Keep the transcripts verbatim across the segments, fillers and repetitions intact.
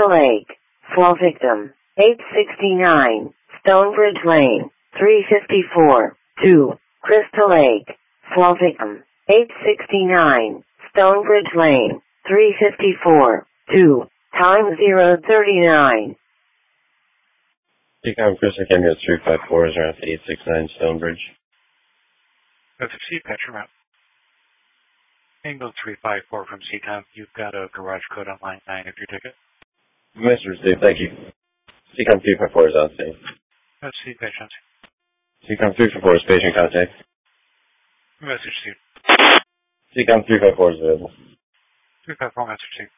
Crystal Lake, Fall Victim, eight sixty-nine, Stonebridge Lane, three fifty-four, two, Crystal Lake, Fall Victim, eight sixty-nine, Stonebridge Lane, three fifty-four, two, time zero thirty-nine. C COM Crystal Cameo three five four is around eight sixty-nine Stonebridge. That's a C Petro route. Angle three five four from C COM. You've got a garage code on line nine of your ticket. Message received, thank you. C COM three five four is on scene. That's C Petro. C COM three five four is patient contact. Message received. C COM three five four is available. three five four message received.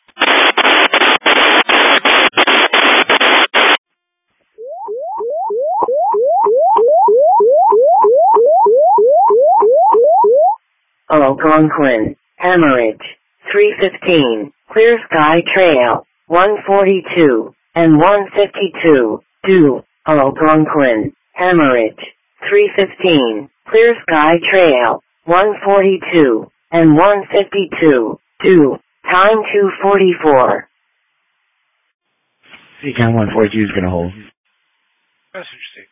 Algonquin, Hemorrhage, three fifteen, Clear Sky Trail, one forty-two, and one fifty-two, two, Algonquin, Hemorrhage, three fifteen, Clear Sky Trail, one forty-two, and one fifty-two, two, time two forty-four. C COM one forty-two is going to hold. Message received.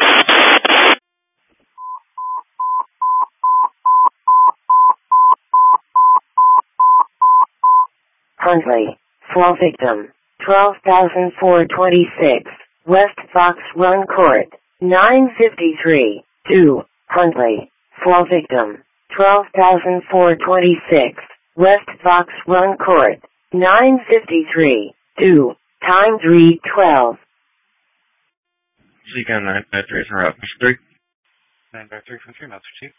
Huntley, Fall Victim, twelve thousand four hundred twenty-six, West Fox Run Court, nine fifty-three, two, Huntley, Fall Victim, twelve thousand four hundred twenty-six, West Fox Run Court, nine fifty-three, two, time three twelve. C COM nine five three is route three. nine five three from three, message received.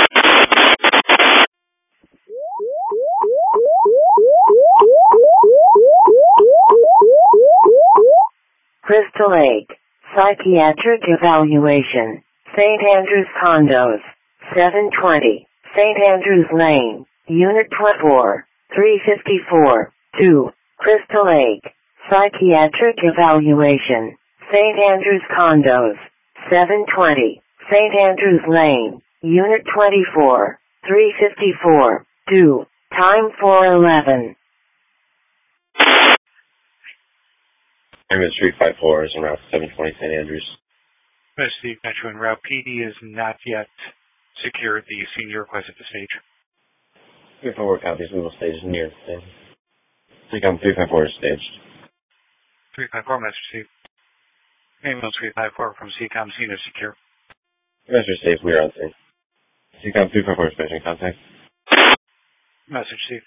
Crystal Lake, Psychiatric Evaluation, Saint Andrews Condos, seven twenty, Saint Andrews Lane, Unit twenty-four, three fifty-four, two, Crystal Lake, Psychiatric Evaluation, Saint Andrews Condos, seven twenty, Saint Andrews Lane, Unit twenty-four, three fifty-four, two, time four eleven. Ambulance three five four is on route seven twenty Saint Andrews. Message received. Metro and route P D is not yet secured the senior request at the stage. three five four copies. We will stage near the stage. C COM three five four is staged. three five four message received. Ambulance three five four from C COM scene is secure. Message received. We are on scene. C COM three five four is patient contact. Message received.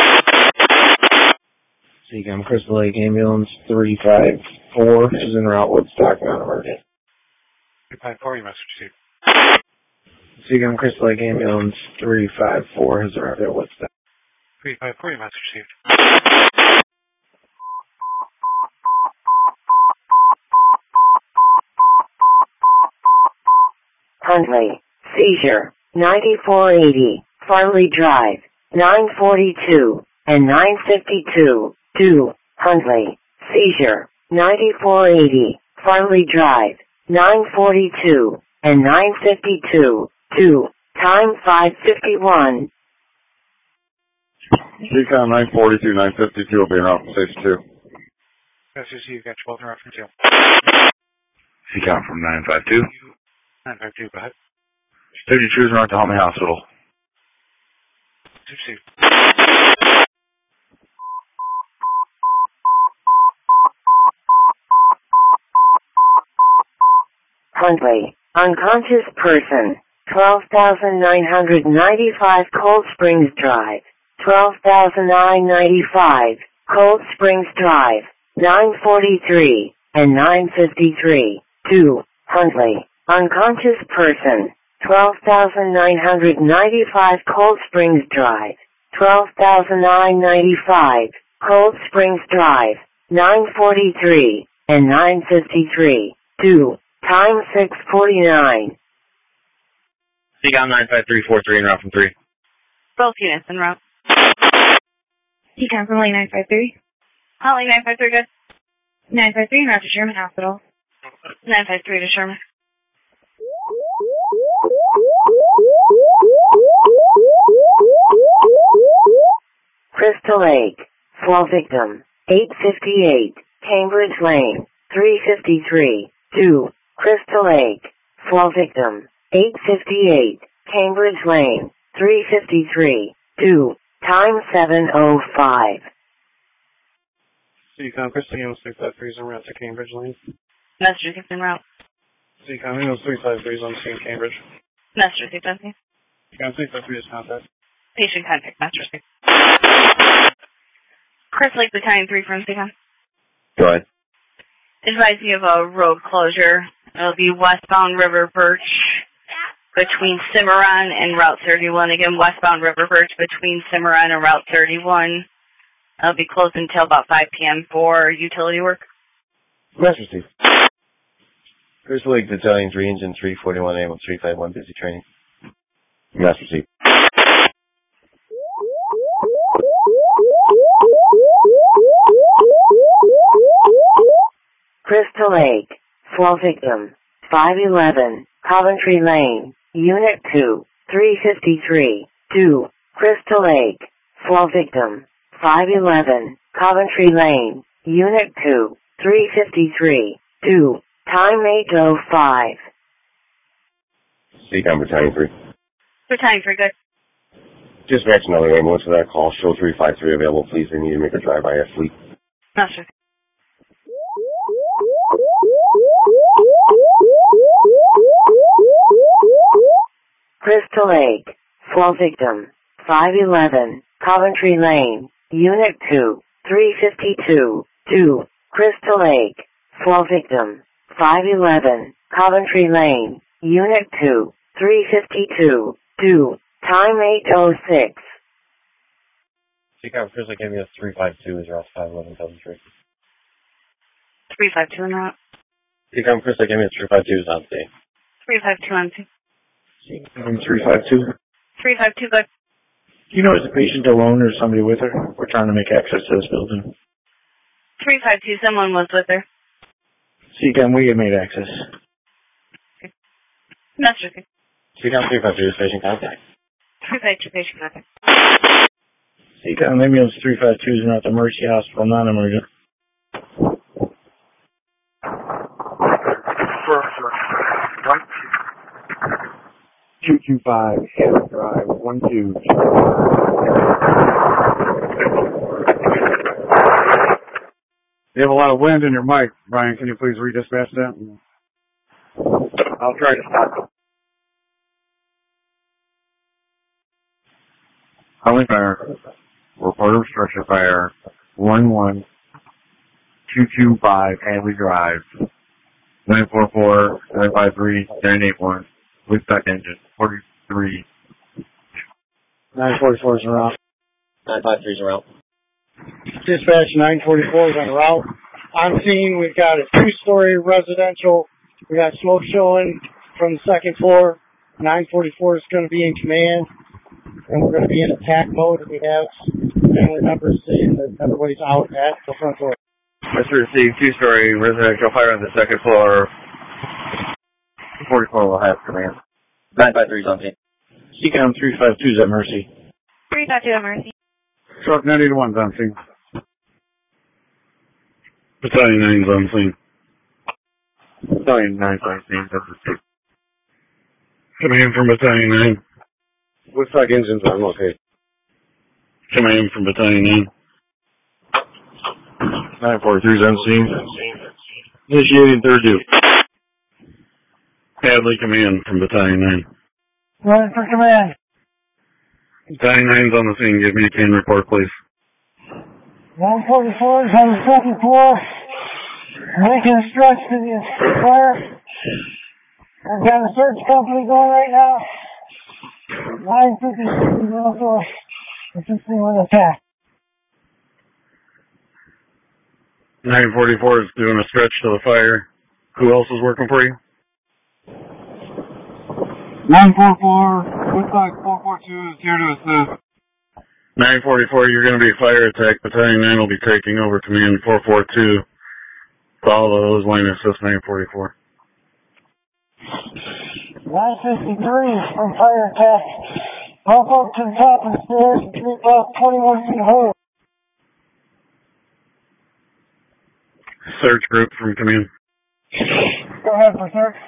C COM Crystal Lake Ambulance three five four is en route Woodstock, Mount Emergent. three five four, your message received. C COM Crystal Lake Ambulance three five four has arrived at Woodstock. three five four, your message received. Huntley, Seizure, ninety-four eighty, Farley Drive, nine forty-two, and nine fifty-two, two, Huntley, Seizure, ninety-four eighty, Farley Drive, nine forty-two, and nine fifty-two, two, time five fifty-one. C COM nine forty-two, nine fifty-two will be around from station two. Message received, got your Bolton from two. C COM from nine five two. nine five two, go ahead. fifty-two is around to Helmy Hospital. Message received. Huntley, unconscious person, twelve thousand nine hundred ninety-five Cold Springs Drive, twelve thousand nine hundred ninety-five, Cold Springs Drive, nine forty-three, and nine fifty-three, two, Huntley, unconscious person, twelve thousand nine hundred ninety-five Cold Springs Drive, twelve thousand nine hundred ninety-five, Cold Springs Drive, nine forty-three, and nine fifty-three, two, time six forty-nine. C COM nine five three four three en route from three. Both units en route. C COM from Holly nine five three. Holly nine five three, good. nine five three en route to Sherman Hospital. nine five three to Sherman. Crystal Lake, Fall Victim, eight fifty-eight, Cambridge Lane, three fifty-three, two, Crystal Lake, fall victim, eight fifty-eight, Cambridge Lane, three fifty-three, two, time seven oh five. Seacom, Crystal Lane, three five three is en route to Cambridge Lane. Master six en route. Seacom, Windows three five three is on scene, Cambridge. Master six on scene. Seacom, three five three is contact. Patient contact, Master six. Crystal Lake Battalion three from Seacom. Go ahead. Advise you of a road closure. It'll be westbound River Birch between Cimarron and Route thirty-one. Again, westbound River Birch between Cimarron and Route thirty-one. It'll be closed until about five p.m. for utility work. Master Steve. Crystal Lake Battalion three, Engine three forty-one, Ambulance three five one, busy training. Master Steve. Crystal Lake, fall victim, five eleven, Coventry Lane, Unit two, three fifty-three, two, Crystal Lake, fall victim, five eleven, Coventry Lane, Unit two, three fifty-three, two, time eight oh five. Seacom Battalion three. Battalion three, good. Dispatch another ambulance for that call. Show three five three available, please. They need to make a drive-by at Fleet. Master. Crystal Lake, fall victim, five eleven, Coventry Lane, Unit two, three fifty-two, two, Crystal Lake, fall victim, five eleven, Coventry Lane, Unit two, three fifty-two, two, time eight oh six. Seacom Crystal Lake ambulance three five two is Route five eleven Coventry. three five two en route. Seacom Crystal Lake ambulance three five two is on scene. three five two on scene. three five two. three five two, good. Do you know is the patient alone or somebody with her? We're trying to make access to this building. three five two, someone was with her. Seacom, we have made access. Okay. Master six. Seacom three five two is patient contact. three five two, patient contact. Seacom ambulance three five two is not the Mercy Hospital, non-emergent. two two five, Hammond Drive, one two. You have a lot of wind in your mic, Brian. Can you please redispatch that? I'll try to stop. Holly Fire, report of structure fire, one one two two five, Hadley Drive, nine four four, nine five three, nine eight one, with back engine, forty-three. nine forty-four is en route. nine five three is en route. Dispatch nine forty-four is en route. On scene, we've got a two-story residential. We got smoke showing from the second floor. nine forty-four is going to be in command, and we're going to be in attack mode. We have family members saying that everybody's out at the front door. Mister Received, two-story residential fire on the second floor. forty-four will have command. nine five three is on scene. Seacom three five two is at Mercy. three five two at Mercy. Truck nine eighty-one is on scene. Battalion nine is on scene. Battalion nine is on scene. That's the six. Command from Battalion nine. Woodstock engines on location. Command from Battalion nine. nine forty-three is on scene. Initiating third due. Hadley command from Battalion nine. Run for command. Battalion nine's on the scene. Give me a can report, please. nine forty-four is on the second floor. Making a stretch to the fire. I've got a search company going right now. nine fifty-six is also assisting with attack. nine forty-four is doing a stretch to the fire. Who else is working for you? nine forty-four, Woodstock four four two is here to assist. nine forty-four, you're going to be fire attack. Battalion nine will be taking over command four four two. Follow those line assist nine forty-four. nine fifty-three from fire attack. Pump up to the top of the stairs and treat about twenty-one feet hole. search group from command. Go ahead for search.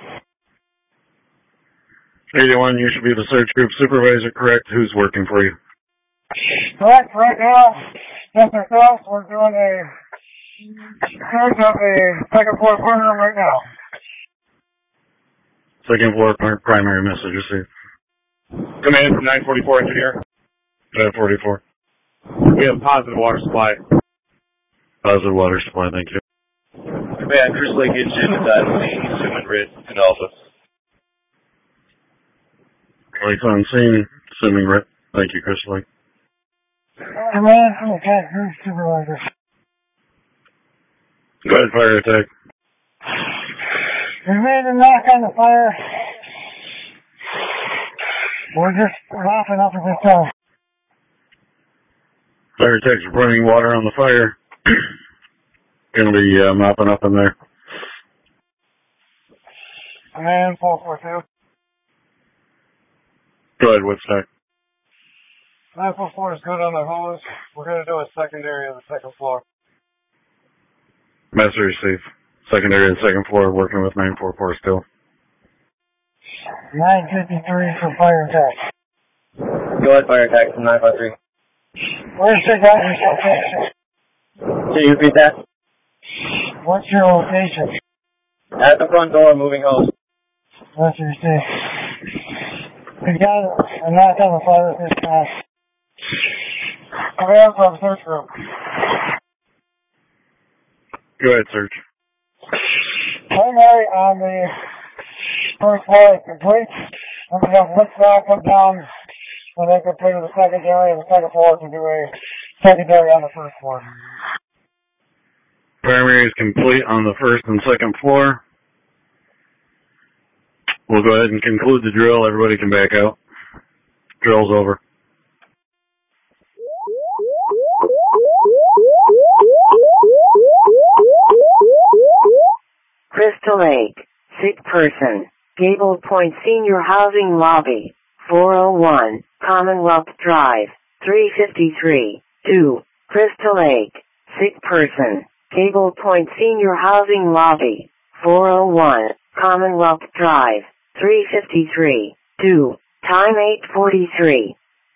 eighty-one, you should be the search group supervisor, correct? Who's working for you? Correct, right now, just ourselves, we're doing a search of the second floor front room right now. Second floor primary message received. Command nine forty-four engineer. nine forty-four. We have positive water supply. Positive water supply, thank you. Command, Crystal Lake Engine, dot scene, Suman Rit, and Alpha. Lights on scene, assuming Rit. Thank you, Crystal Lake. Command, okay, who's supervisor? Go ahead, fire attack. We made a knock on the fire. We're just wrapping up at this time. Fire attack's running water on the fire. Gonna be uh, mopping up in there. Command, four four two. Go ahead, Woodstock. nine four four is good on the hose. We're going to do a secondary on the second floor. Master receive. Secondary and second floor working with nine four four still. nine fifty-three for fire attack. Go ahead, fire attack from nine five three. Where's the guy who's location? Can you repeat that? What's your location? At the front door, moving hose. Let's receive. We got a knock on the fire at this time. Command from search group. Go ahead, search. Primary on the first floor is complete. And we have lift back, come down, and then complete the secondary and the second floor to do a secondary on the first floor. Primary is complete on the first and second floor. We'll go ahead and conclude the drill. Everybody can back out. Drill's over. Crystal Lake, sick person, Gable Point Senior Housing Lobby, four oh one, Commonwealth Drive, three fifty-three, two, Crystal Lake, sick person, Gable Point Senior Housing Lobby, four oh one, Commonwealth Drive, three fifty-three, two, time eight forty-three.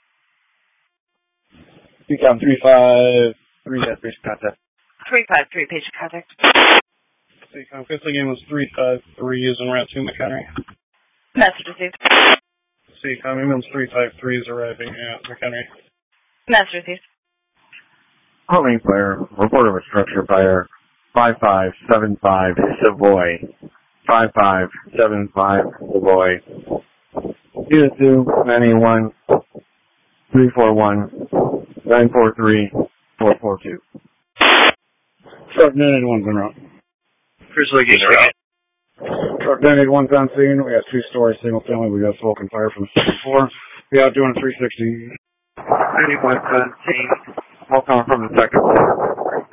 Become three five three, that's basic contact. three five three, page of contact. C-Com, Crystal Game was three five three using Route two McHenry. Message received. C-Com, Ambulance three five three is arriving at McHenry. Message received. Homing fire, report of a structure fire, five five seven five Savoy. five five seven five Savoy. Unit two, ninety-one, three four one, nine four three, four four two. Truck nine eighty-one's en route. Crystal Lake Engine, route. Truck nine eighty-one's on scene. We got two-story single family. We got smoke and fire from the second floor. We got doing a three sixty. ninety-one's on scene. Smoke coming from the second floor.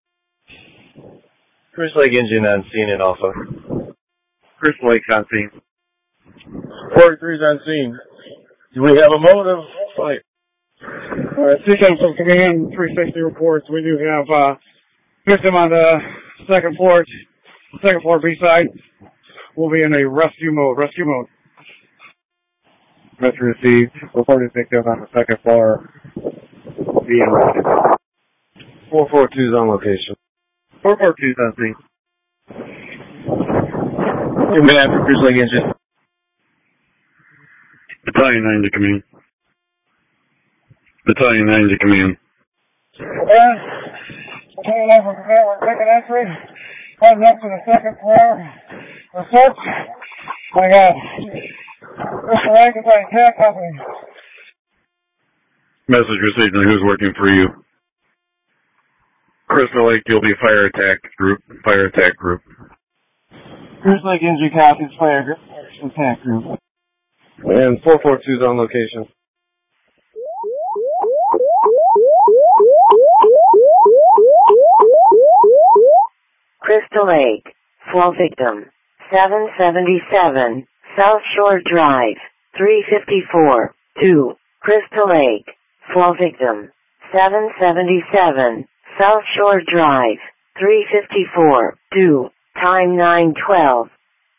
Crystal Lake Engine on scene and Alpha. Crystal Lake's on scene. forty-three's on scene. Do we have a motive? Fight. Alright, C COM from command, three sixty reports. We do have, uh, victim on the second floor, second floor B side. We'll be in a rescue mode, rescue mode. Message received. Reported victim on the second floor. Being rescued. four four two's on location. four four two's on scene. Command for Crystal Lake Engine. Battalion nine to command. Battalion nine to command. Okay. Okay, now from command, we're taking entry. Heading up to the second floor. The search. My God. Mister Rankin, I can't copy. Message received, and who's working for you? Crystal Lake, you'll be fire attack group. Fire attack group. Crystal Lake Injury copies, fire group, attack group. And four four two's on location. Crystal Lake, flow victim, seven seventy-seven, South Shore Drive, three fifty-four, two, Crystal Lake, flow victim, seven seventy-seven, South Shore Drive, three fifty-four, due, time nine twelve.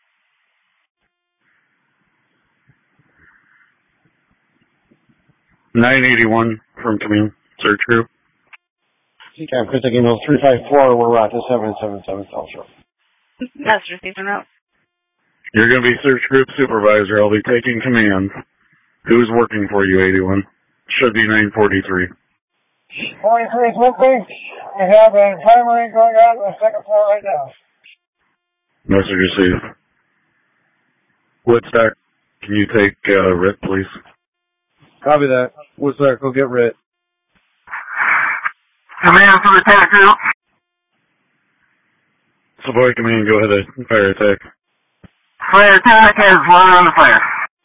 nine eighty-one from command, search group. C CAM, Crystal Eagle three five four, we're out to seven seven seven South Shore. That's received en route. You're going to be search group supervisor. I'll be taking command. Who's working for you, eighty-one? Should be nine forty-three. forty-three something. We have a primary going out on the second floor right now. Message received. Woodstock, can you take uh, R I T, please? Copy that. Woodstock, go get R I T. Command for attack now. Savoy command, go ahead and fire attack. Fire attack has one on the fire.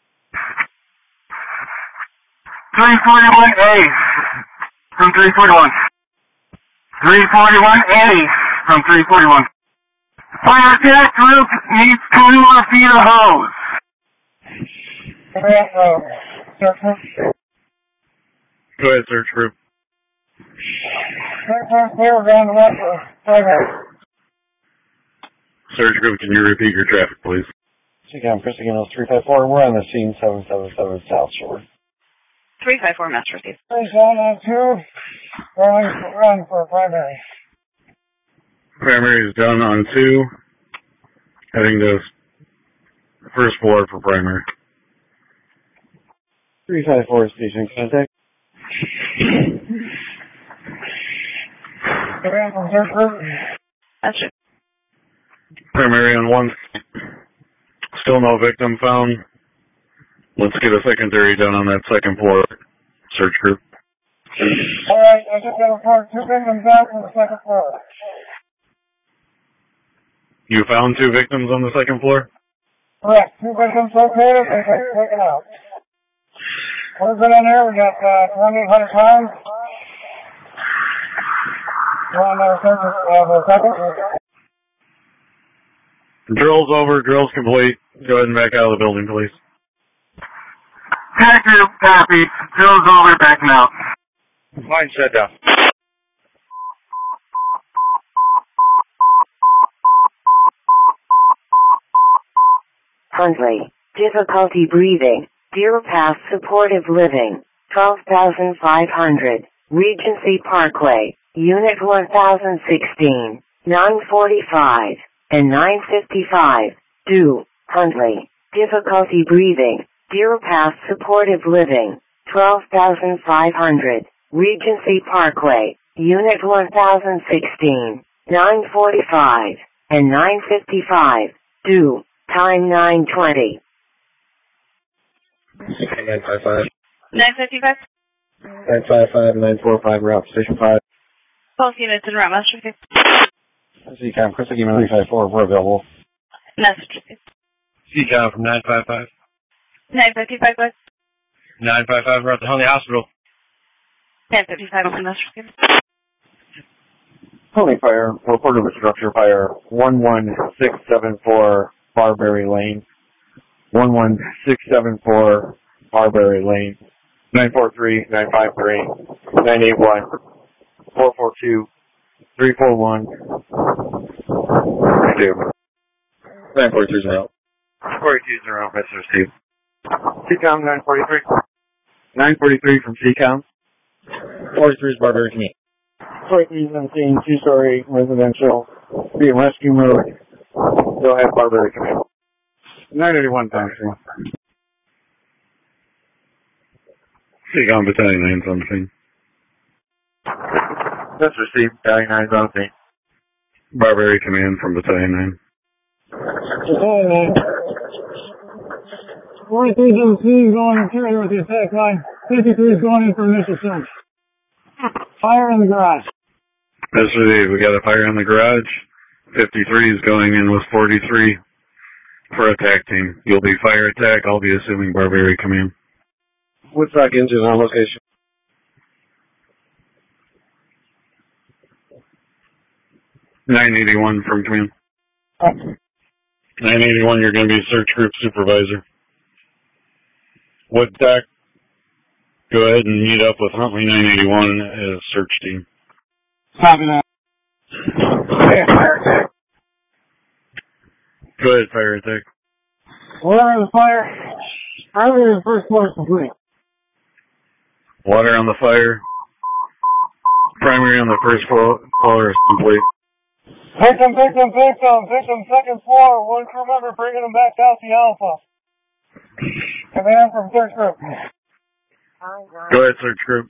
three forty-one A from three forty-one. three forty-one A from three forty-one. Fire attack group needs twenty more feet of hose. Command, uh, search group. Go ahead, search group. Search group, clear, we're going to left for primary. Search group, can you repeat your traffic, please? C CAM, Crystal Eagle three five four, we're on the scene seven seven seven South Shore. three five four, master received. Three seven on two, rolling for run for primary. Primary is done on two. Heading to first floor for primary. three five four, station contact. Command from search group. That's it. Primary on one. Still no victim found. Let's get a secondary done on that second floor search group. Alright, I just got to report two victims out on the second floor. You found two victims on the second floor? Correct. Two victims located, they got taken out. We've been in there, we got uh, twenty-eight hundred pounds. We're on our surface of a second. Drill's over, drill's complete. Go ahead and back out of the building, please. Attack group, copy. Drill's over, backing out. Line shut down. Huntley, difficulty breathing, Deer Pass supportive living, twelve thousand five hundred, Regency Parkway, Unit one thousand sixteen, nine forty-five, and nine fifty-five, due, Huntley, difficulty breathing, Deer Pass supportive living, twelve thousand five hundred, Regency Parkway, Unit one thousand sixteen, nine forty-five, and nine fifty-five, due, time nine twenty. nine five five. nine fifty-five. nine five five, nine four five, route station five. Both units en route, master received. C CAM, Crystal Eagle three five four, we're available. Message received. C CAM from nine five five. nine fifty-five, go ahead. nine five five, we're at the Huntley Hospital. ten fifty-five, message received. Huntley Fire, report of a structure fire, one one six seven four Barberry Lane. one one six seven four Barberry Lane. nine four three, nine five three, nine eight one, four four two, three four one. Two. nine forty-three is out. forty-two is around, that's received. C COM nine forty-three. nine forty-three from C COM. forty-three is Barberry Command. forty-three is on scene, two-story residential, be in rescue mode. Go ahead, Barberry Command. nine eighty-one, thanks. C COM Battalion nine's on the scene. That's received, Battalion nine's on scene. Barberry Command from Battalion nine. forty-three is on scene, going interior with the attack line. fifty-three is going in for initial search. Fire in the garage. That's received. We got a fire in the garage. fifty-three is going in with forty-three for attack team. You'll be fire attack. I'll be assuming Barberry Command. Woodstock engine on location. nine eighty-one from command. nine eighty-one, you're going to be search group supervisor. Woodstock, go ahead and meet up with Huntley nine eighty-one as search team. Copy that. Fire attack. Go ahead, fire attack. Water on the fire. Primary and first floor is complete. Water on the fire. Primary on the first floor, floor is complete. Victim, victim, victim, victim, second floor. One crew member bringing them back out to Alpha. Command from search group. Go ahead, search group.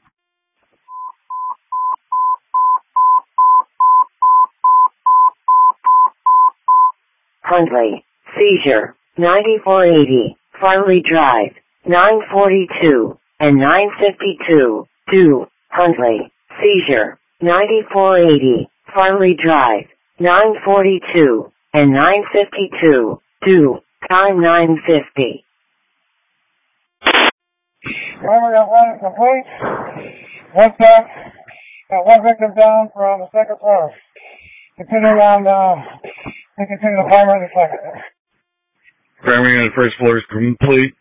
Huntley, seizure, ninety-four eighty, Farley Drive, nine forty-two, and nine fifty-two, two, Huntley, seizure, ninety-four eighty, Farley Drive, nine forty-two, and nine fifty-two, two, time nine fifty. Primary on one is complete. One stop. Got one victim down from the second floor. Continuing on, uh, we continue the primary on the second. Primary on the first floor is complete.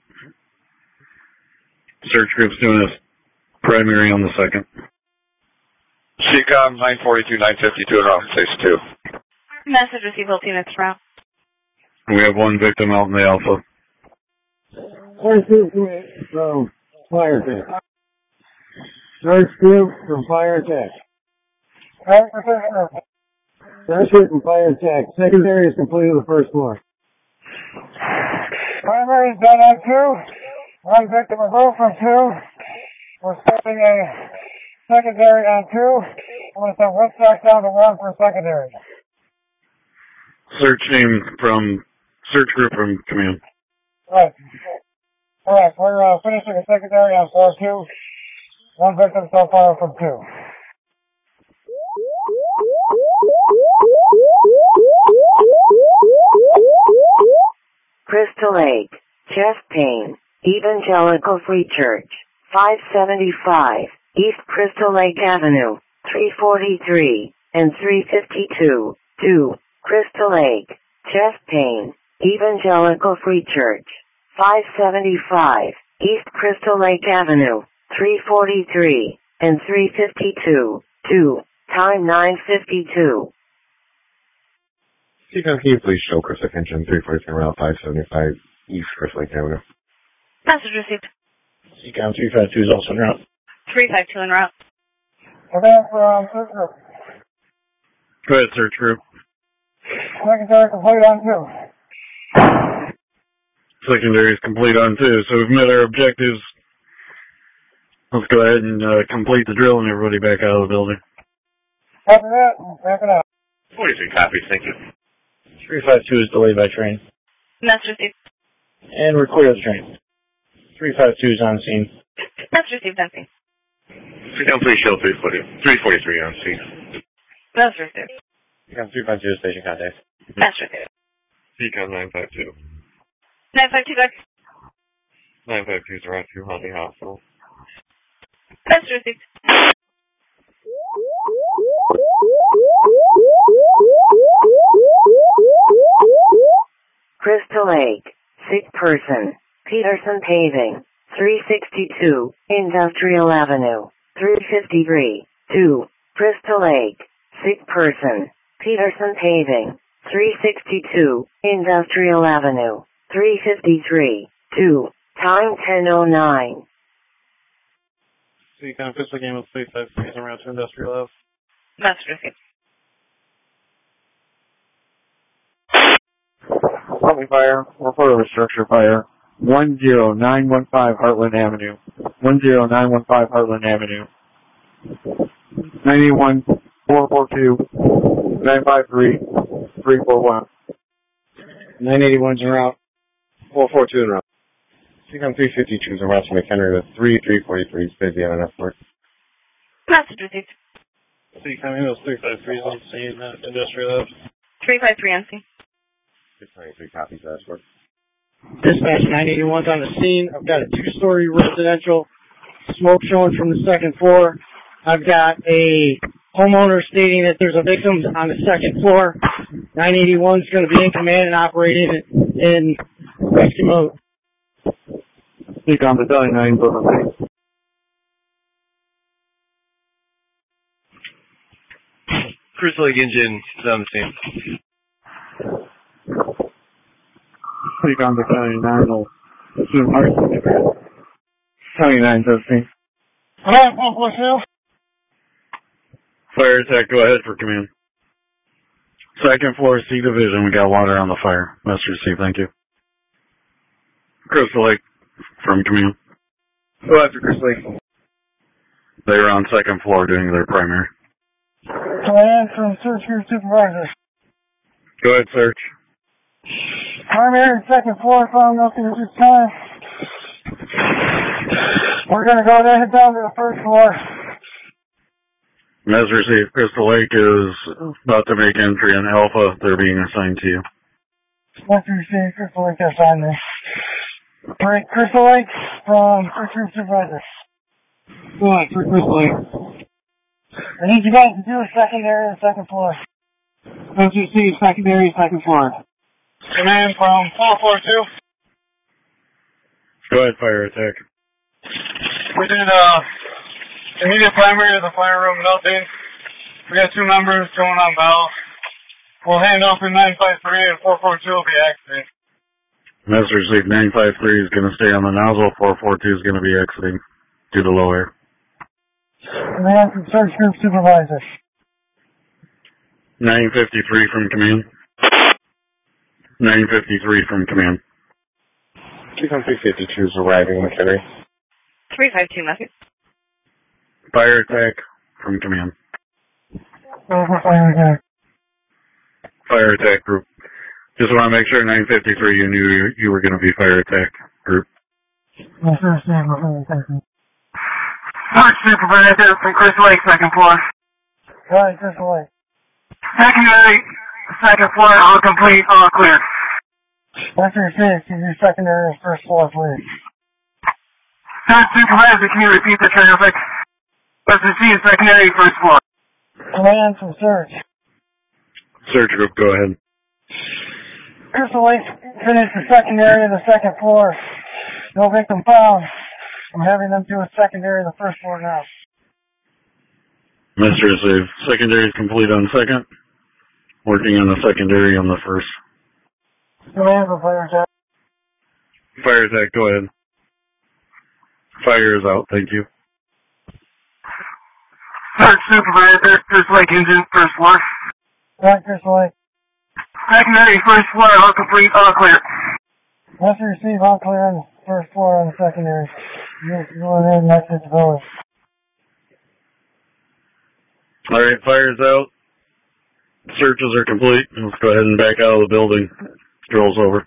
Search group's doing a primary on the second. C COM nine forty-two, nine fifty-two, and route six two. Message received, whole team, it's route. We have one victim out in the Alpha. Search group from fire attack. Search group from fire attack. Search group. Search group from fire attack. Secondary is completed the first floor. Primary is done on two. One victim removed from two. We're starting a secondary on two. I'm going to send one stack down to one for secondary. Search team from, search group from command. Right. Alright, we're uh, finishing a secondary on floor two. One victim so far from two. Crystal Lake, chest pain, Evangelical Free Church, five seventy-five, East Crystal Lake Avenue, three forty-three, and three fifty-two, two, Crystal Lake, chest pain, Evangelical Free Church, five seventy-five, East Crystal Lake Avenue, three forty-three, and three fifty-two, two, time nine fifty-two. C COM, can you please show Crystal Engine three forty-three Route five seventy-five East Crystal Lake Avenue? Message received. C COM three fifty-two is also en route. three five two en route. Command from search group. Go ahead, search group. Secondary complete on two. Secondary is complete on two, so we've met our objectives. Let's go ahead and uh, complete the drill and everybody back out of the building. Copy that, back it up. forty-three copies, thank you. three fifty-two is delayed by train. Message received. And we're clear of the train. three fifty-two is on scene. Message received, empty. C COM, please show three forty-three on scene. Message received. C COM three fifty-two station contact. Message received. C COM nine fifty-two. nine five two, guys. nine fifty-two is around two Huntley Hospital. Message received. Crystal Lake, sick person, Peterson Paving, three sixty-two, Industrial Avenue, three fifty-three, two, Crystal Lake, sick person, Peterson Paving, three sixty-two, Industrial Avenue, three fifty-three, two, time ten oh nine. So you kind of pistol game with three five three around to Industrial Ave. Message received. Friendly fire, report of a structure fire, one zero nine one five Heartland Avenue, one zero nine one five Heartland Avenue, nine eight one, four four two, nine five three, three four one. nine eighty-one's en route. four four two en route. C COM three fifty-two is en route to McHenry with three three forty-three is busy on an escort. Message received. So you kind of those three five threes on scene at Industrial Ave. three five three on scene. six ninety-three copies of escort. Dispatch nine eighty-one's on the scene. I've got a two-story residential, smoke showing from the second floor. I've got a homeowner stating that there's a victim on the second floor. nine eighty-one's going to be in command and operating in rescue mode. C COM Battalion nine, Brooklyn. Crystal Lake engine is on the same. Take on the County nine will assume Martin. County nine does same. Alright, one four two. Fire attack, go ahead for command. Second floor C division, we got water on the fire. Master received, thank you. Crystal Lake from command. Go ahead for Crystal Lake. They were on second floor doing their primary. Command from search group supervisor. Go ahead, search. Primary and second floor found nothing at this time. We're gonna go ahead down to the first floor. As received, Crystal Lake is about to make entry in Alpha. They're being assigned to you. Let's receive Crystal Lake assigned me. Alright, Crystal Lake from search group supervisor. Go ahead for Crystal Lake. I need you guys to do a secondary and second floor. Let's receive secondary and second floor. Command from four four two. Go ahead, fire attack. We did, uh, immediate primary to the fire room, nothing. We got two members going on valve. We'll hand off in nine five three and four four two will be exiting. Master received, nine five three is going to stay on the nozzle, four four two is going to be exiting due to low air. Command from search group supervisor. nine fifty-three from command. nine fifty-three from command. Two on three fifty-two is arriving in McHenry. three five two, message. Fire attack from command. Over fire attack. Fire attack group. Just want to make sure nine fifty-three you knew you, you were going to be fire attack group. Yes, sir, stand by fire attack group. Search supervisor from Crystal Lake, second floor. Right, Crystal Lake. Secondary, second floor, all complete, all clear. Let's receive, can you do secondary and first floor, please? Search supervisor, can you repeat the traffic? Let's receive secondary, first floor. Command from search. Search group, go ahead. Crystal Lake finished the secondary and the second floor. No victim found. I'm having them do a secondary on the first floor now. Master received. Secondary is complete on second. Working on the secondary on the first. Command for fire attack. Fire attack, go ahead. Fire is out, thank you. Search supervisor, Crystal Lake engine, first floor. Right, Crystal Lake. Secondary, first floor, all complete, all clear. Let's receive all clear on the first floor on the secondary. You, you went in and exit the building. Alright, fire's out. Searches are complete. Let's go ahead and back out of the building. Drill's over.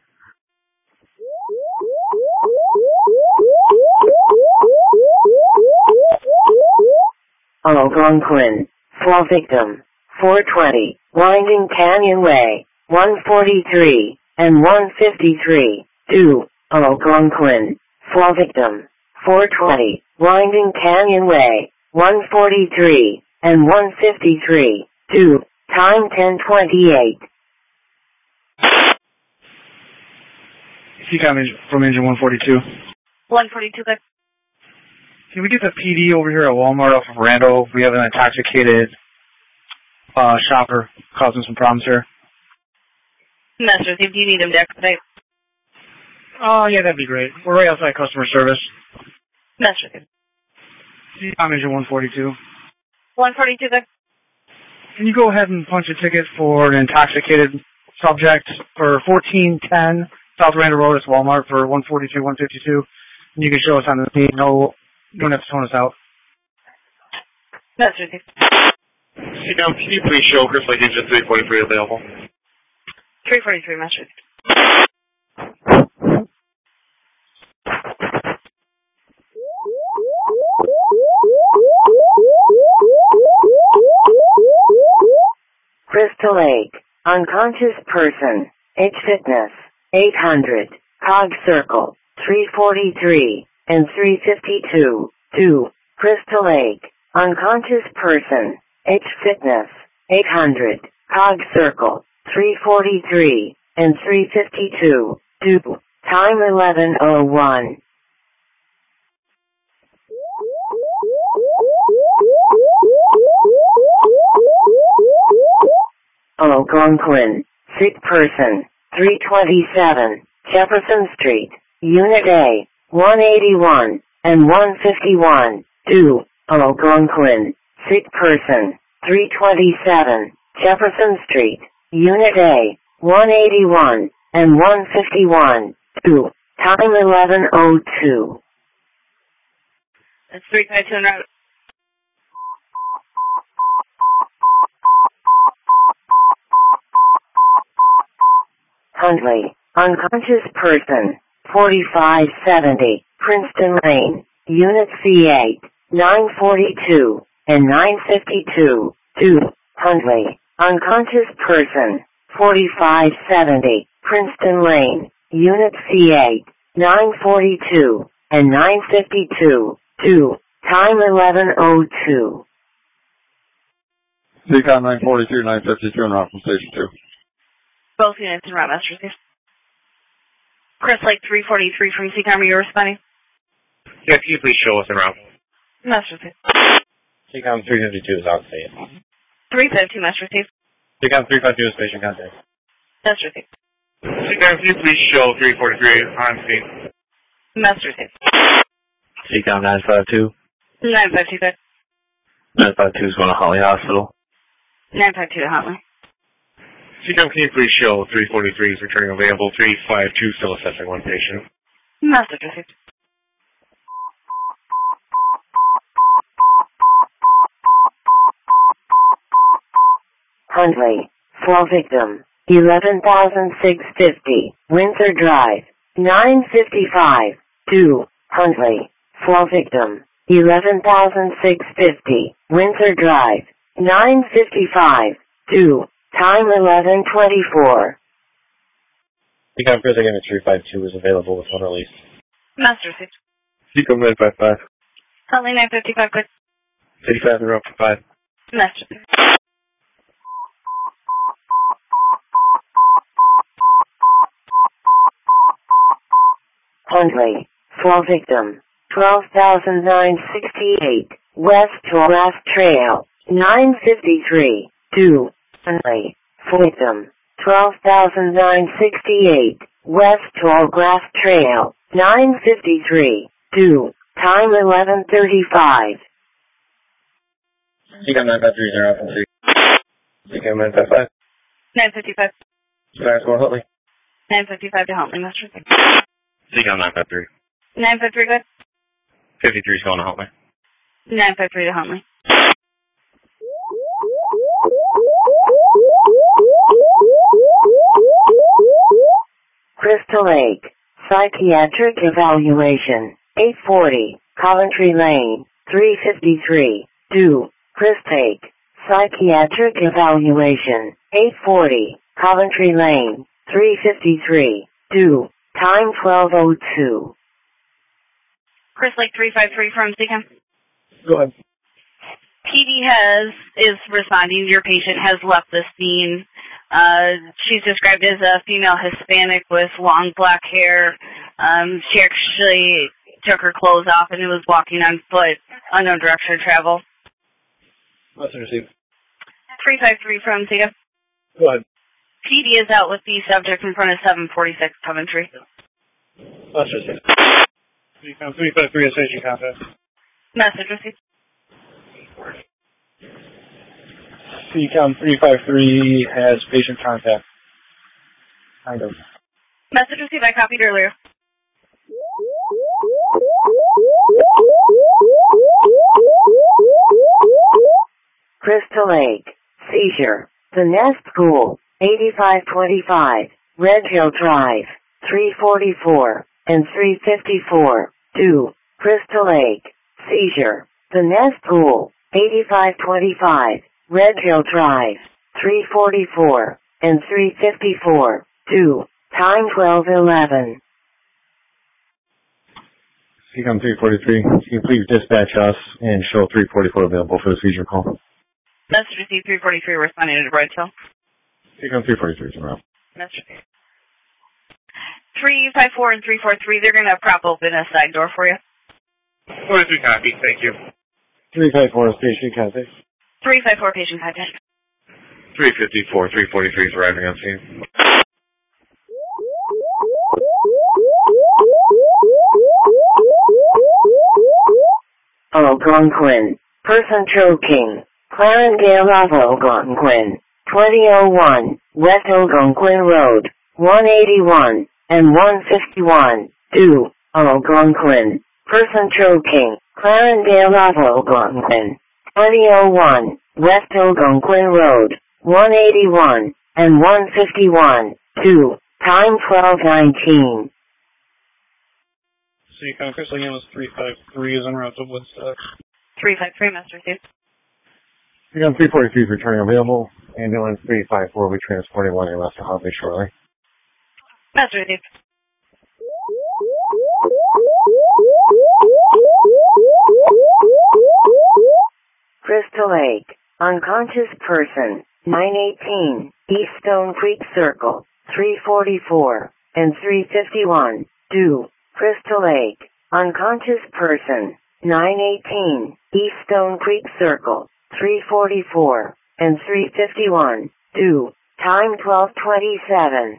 Algonquin. Fall victim. four twenty. Winding Canyon Way. one forty-three. And one fifty-three. two. Algonquin. Fall victim. four twenty. Winding Canyon Way. one forty-three. And one fifty-three. two. Time ten twenty-eight. C COM from engine one forty-two. one forty-two, good. Can we get the P D over here at Walmart off of Randall? We have an intoxicated uh, shopper causing some problems here. Master, do you need him to expedite? Oh, yeah, that'd be great. We're right outside customer service. Master, good. C COM engine one forty-two. one forty-two, good. Can you go ahead and punch a ticket for an intoxicated subject for fourteen ten South Randall Road at Walmart for one forty-two, one fifty-two? And you can show us on the scene. No, you don't have to tone us out. Master, good. C COM, can you please show Crystal Lake engine three forty-three available? three forty-three, Master. Crystal Lake. Unconscious person. H fitness. eight hundred. Cog circle. three forty-three. And three fifty-two. two. Crystal Lake. Unconscious person. H fitness. eight hundred. Cog circle. three forty-three. And three fifty-two. two. Time eleven oh one. Algonquin, sick person, three twenty-seven, Jefferson Street, Unit A, one eighty-one, and one fifty-one, two, Algonquin, sick person, three twenty-seven, Jefferson Street, Unit A, one eighty-one, and one fifty-one, two, time eleven oh two. That's three five two en route. Huntley, unconscious person, forty-five seventy, Princeton Lane, Unit C eight, nine forty-two, and nine fifty-two, two, Huntley, unconscious person, forty-five seventy, Princeton Lane, Unit C eight, nine forty-two, and nine fifty-two, two, time eleven oh two. C COM nine forty-two, nine fifty-two en route from Station two. Both units en route, Master Chief. Chris Lake three forty-three from C COM, are you responding? Yeah, can you please show us en route? Master Chief. C COM three fifty-two is out state. three fifty-two, Master Chief. C COM three fifty-two is station contact. Master Chief. C COM, can you please show three forty-three on scene? Master Chief. C COM nine fifty-two. nine fifty-two. nine fifty-two is going to Holly Hospital. nine fifty-two to Huntley. C COM, can you please show three forty-three is returning available, three fifty-two still assessing one patient. Master Chief. Huntley, fall victim, eleven thousand six hundred fifty, Windsor Drive, nine fifty-five, two, Huntley, fall victim, eleven thousand six hundred fifty, Windsor Drive, nine fifty-five, two, time eleven twenty-four. C COM Chris again at three fifty-two is available with one release. Master Chief. C COM nine fifty-five. Huntley nine fifty-five, quick. eighty-five en route for five. Master Chief. Huntley, fall victim, twelve thousand nine hundred sixty-eight, West Torras Trail, nine fifty-three, two, Huntley, fall victim, twelve thousand nine hundred sixty-eight, West Tallgrass Trail, nine fifty-three, two, time eleven thirty-five. C COM nine fifty-three is en route from three. C COM nine fifty-five. nine fifty-five. Sky's going Huntley. nine fifty-five to Huntley, Master Chief. C COM nine fifty-three. nine fifty-three, good. fifty-three is going to Huntley. nine fifty-three to Huntley. Crystal Lake, psychiatric evaluation, eight forty, Coventry Lane, three fifty-three, two, Crystal Lake, psychiatric evaluation, eight forty, Coventry Lane, three fifty-three, two, time twelve oh two. Chris Lake three fifty-three from C COM. Go ahead. P D has, is responding. Your patient has left the scene. Uh, she's described as a female Hispanic with long black hair. Um, she actually took her clothes off and was walking on foot, unknown direction of travel. Let's receive. three fifty-three from C COM. Go ahead. P D is out with the subject in front of seven forty-six Coventry. Let's receive. C COM three fifty-three is station contact. Message received. C COM three fifty-three has patient contact. Kind of. Message received, I copied earlier. Crystal Lake, seizure, the Nest School, eighty-five twenty-five, Red Hill Drive, three forty-four, and three fifty-four, two, Crystal Lake, seizure, the Nest School, eighty-five twenty-five, Red Hill Drive, three forty-four, and three fifty-four, two, time twelve eleven. C COM three forty-three, can you please dispatch us and show three forty-four available for the seizure call? Message received, three forty-three responding to Bright Hill. C COM three forty-three is around. Message received. three fifty-four and three forty-three, they're going to prop open a side door for you. forty-three copy, thank you. three fifty-four is patient contact. three fifty-four patient contact. three fifty-four, three forty-three is arriving on scene. Algonquin. Person choking. Clarendale of Algonquin. twenty oh one, West Algonquin Road, one eighty-one, and one fifty-one, two, Algonquin. Person choking. Clarendale of Algonquin. twenty oh one, West Algonquin Road, one eighty-one, and one fifty-one, two, time twelve nineteen. Seacom Crystal Unit three five three is en route to Woodstock. three five three, Master Chief. Seacom three forty-three is returning available. Ambulance three five four will be transporting one A L S to Huntley shortly. Master Chief. Crystal Lake. Unconscious person. nine eighteen, East Stone Creek Circle, three forty-four, and three fifty-one, two, Crystal Lake. Unconscious person. nine eighteen, East Stone Creek Circle, three forty-four, and three fifty-one, two, time twelve twenty-seven.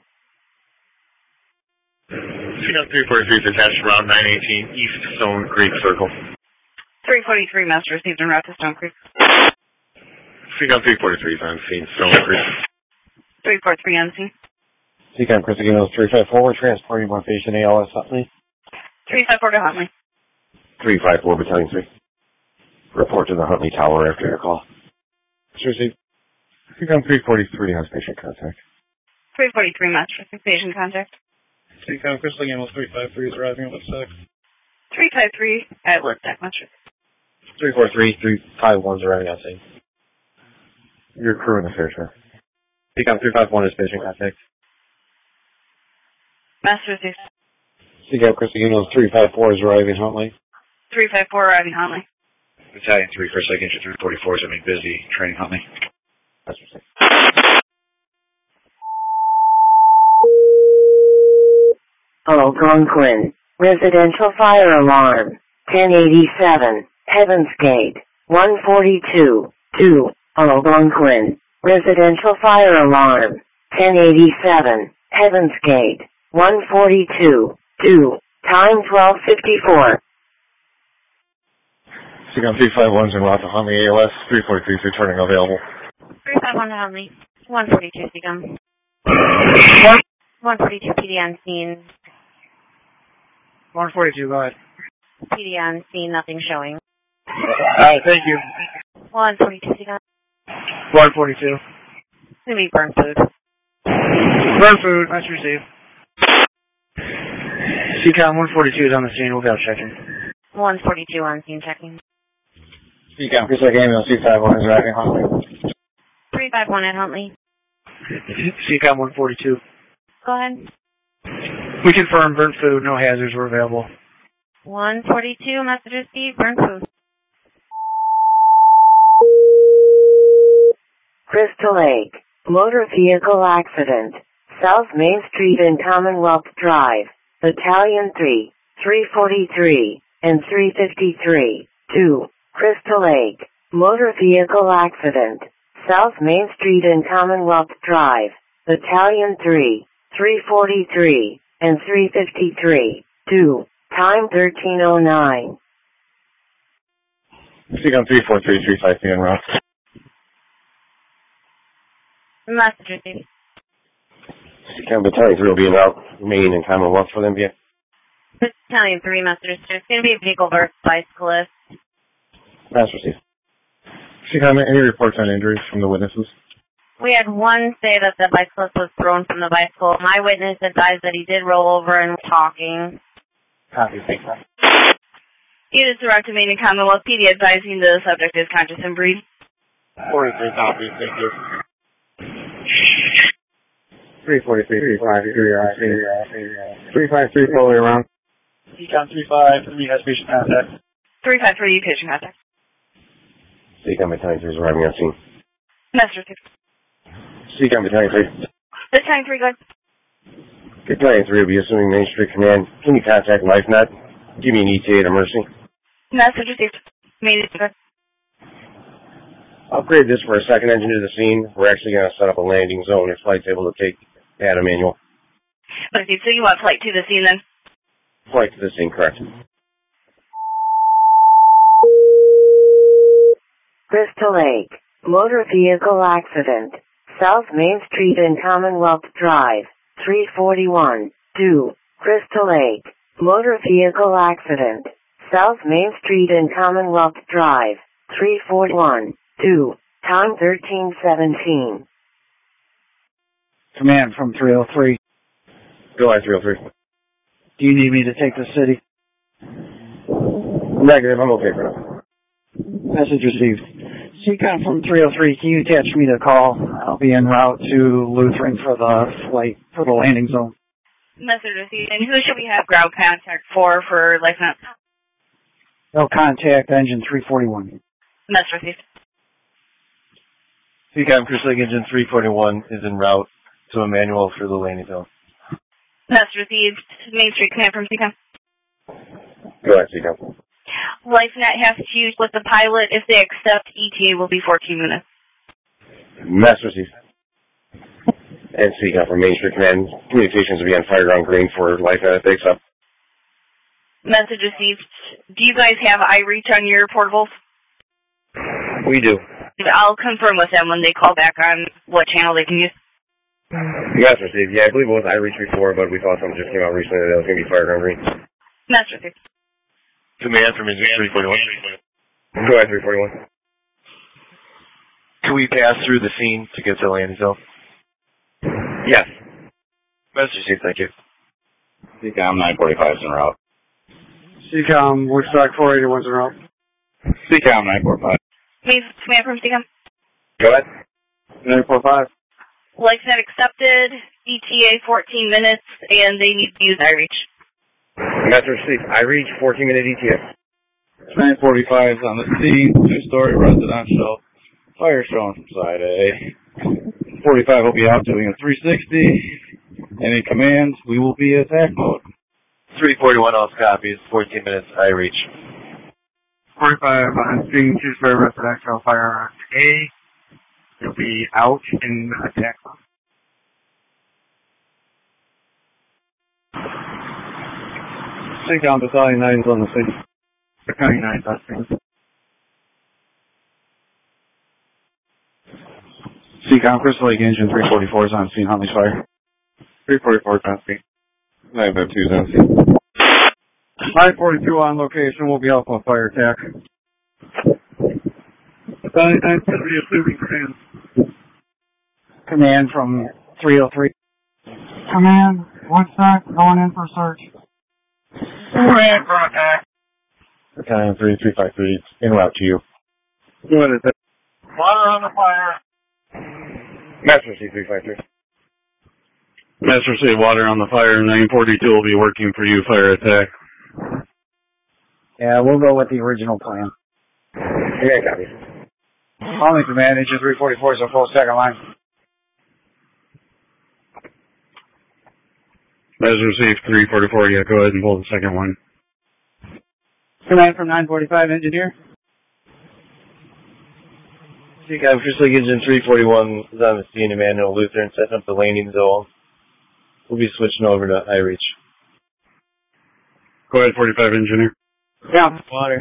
Seacom three forty-three is attached around nine eighteen East Stone Creek Circle. three forty-three, Master received en route to Stone Creek. Seacom three forty-three is on scene, Stone Creek. three forty-three on scene. Seacom Crystal Unit three five four, we're transporting one patient A L S Huntley. three five four to Huntley. three five four, Battalion three. Report to the Huntley Tower after your call. Seriously. Seacom three forty-three has patient contact. three forty-three, Master received patient contact. Seacom Crystal Unit three five three is arriving at Woodstock. three five three at Woodstock, Master. three four three, three five one is arriving on scene. Your crew in the fair share. Seacom three five one is patient contact. Master received. Seacom Crystal Unit three five four is arriving Huntley. three five four arriving Huntley. Battalion three, first Lake Infantry three forty-four is having busy training Huntley. That's what Algonquin. Residential fire alarm. ten eighty-seven. Heaven's Gate. one forty-two. two. Algonquin. Residential fire alarm. ten eighty-seven. Heaven's Gate. one forty-two. two. Time twelve fifty-four. Seacom three five one is en route to Huntley A L S. three forty-three is returning available. three five one to Huntley. one forty-two, Seacom. one forty-two P D on scene. one forty-two, go ahead. P D on scene, nothing showing. Alright, thank you. one forty-two, Seacom. one forty-two. It's gonna be burn food. Burn food, that's received. Seacom one forty-two is on the scene, we'll be out checking. one forty-two on scene checking. Seacom Crystal Lake Ambulance three five one is arriving Huntley. three five one at Huntley. Seacom one forty-two. Go ahead. We confirm burnt food, no hazards were available. one forty-two, message received, burn food. Crystal Lake. Motor vehicle accident. South Main Street and Commonwealth Drive. Battalion three, three forty-three, and three fifty-three, two. Crystal Lake. Motor vehicle accident. South Main Street and Commonwealth Drive. Battalion three, three forty-three, and three fifty-three, two. Time thirteen oh nine. Seacom three four three, three five three en route. Message received. Seacom Battalion three will be en route, Maine and Commonwealth for Olympia. Battalion three, message. There's going to be a vehicle versus bicyclist. That's received. Seacom, any reports on injuries from the witnesses? We had one say that the bicyclist was thrown from the bicycle. My witness advised that he did roll over and was talking. Copy, thank you. Units directed Maine and Commonwealth P D advising the subject is conscious and breathing. forty-three, copy, thank you. three forty-three, three five three, three five three, fully around. Seacom three five three has patient contact. three five three, patient contact. Seacom Battalion three is arriving on scene. Master six. Seacom Battalion three. Battalion three, good. Battalion three will be assuming Main Street Command. Can you contact LifeNet? Give me an E T A to Mercy. Message received. Maine is good. Upgrade this for a second engine to the scene. We're actually going to set up a landing zone if flight's able to take data manual. Okay, so you want flight to the scene then? Flight to the scene, correct. Crystal Lake, motor vehicle accident, South Main Street and Commonwealth Drive, three forty-one, two, Crystal Lake, motor vehicle accident, South Main Street and Commonwealth Drive, three forty-one, two, time thirteen seventeen. Command from three oh three. Go ahead, three oh three. Do you need me to take the city? Negative, I'm okay for now. Message received. C COM from three oh three, can you attach me to call? I'll be en route to Lutheran for the flight, for the landing zone. Message received. And who should we have ground contact for, for LifeNet? They'll contact engine three forty-one. Message received. C COM, Crystal Lake engine three forty-one is en route to Emmanuel for the landing zone. Message received. Main Street command from C COM. Go ahead, C COM. LifeNet has to use with the pilot. If they accept, E T A will be fourteen minutes. Mess received. And C COM from Main Street Command. Communications will be on fire ground green for LifeNet if they accept. Message received. Do you guys have iReach on your portables? We do. I'll confirm with them when they call back on what channel they can use. Mess received. Yeah, I believe it was iReach before, but we thought something just came out recently that was going to be fire ground green. Message received. Command from engine three forty-one. Go ahead, three forty-one. Can we pass through the scene to get to the landing zone? Yes. Message received, thank you. C COM nine forty-five is en route. C COM, Woodstock four eighty-one is en route. C COM nine forty-five. Hey, command from C COM. Go ahead. nine forty-five. LifeNet accepted, E T A fourteen minutes, and they need to use iReach. Master received. iReach, fourteen minute E T A. nine forty-five is on the scene, two-story residential. Fire shown from side A. forty-five will be out doing a three sixty. Any commands, we will be attack mode. three forty-one off copies, fourteen minutes iReach. forty-five on scene, two-story residential, fire A. You'll be out in attack mode. C COM Battalion nine is on the scene. Battalion nine is on the scene. C COM Crystal Lake engine three forty-four is on scene. Huntley's fire. three forty-four is on scene. nine fifty-two is on scene. nine forty-two on location. We'll be out on fire attack. Battalion nine seventy assuming command. Command from three oh three. Command, Woodstock, going in for search. Command for attack. Battalion three three five three, en route to you. Go ahead, attack. Water on the fire. Master C three five three. Master C, water on the fire. nine forty-two will be working for you, fire attack. Yeah, we'll go with the original plan. Yeah, copy. Only command, engine three forty-four is a full second line. Master C, three forty-four, yeah, go ahead and pull the second one. Command from nine forty-five, engineer. C COM Crystal Lake engine three forty-one is on the scene, Emmanuel Lutheran, setting up the landing zone. We'll be switching over to iReach. Go ahead, forty-five, engineer. Yeah. Water.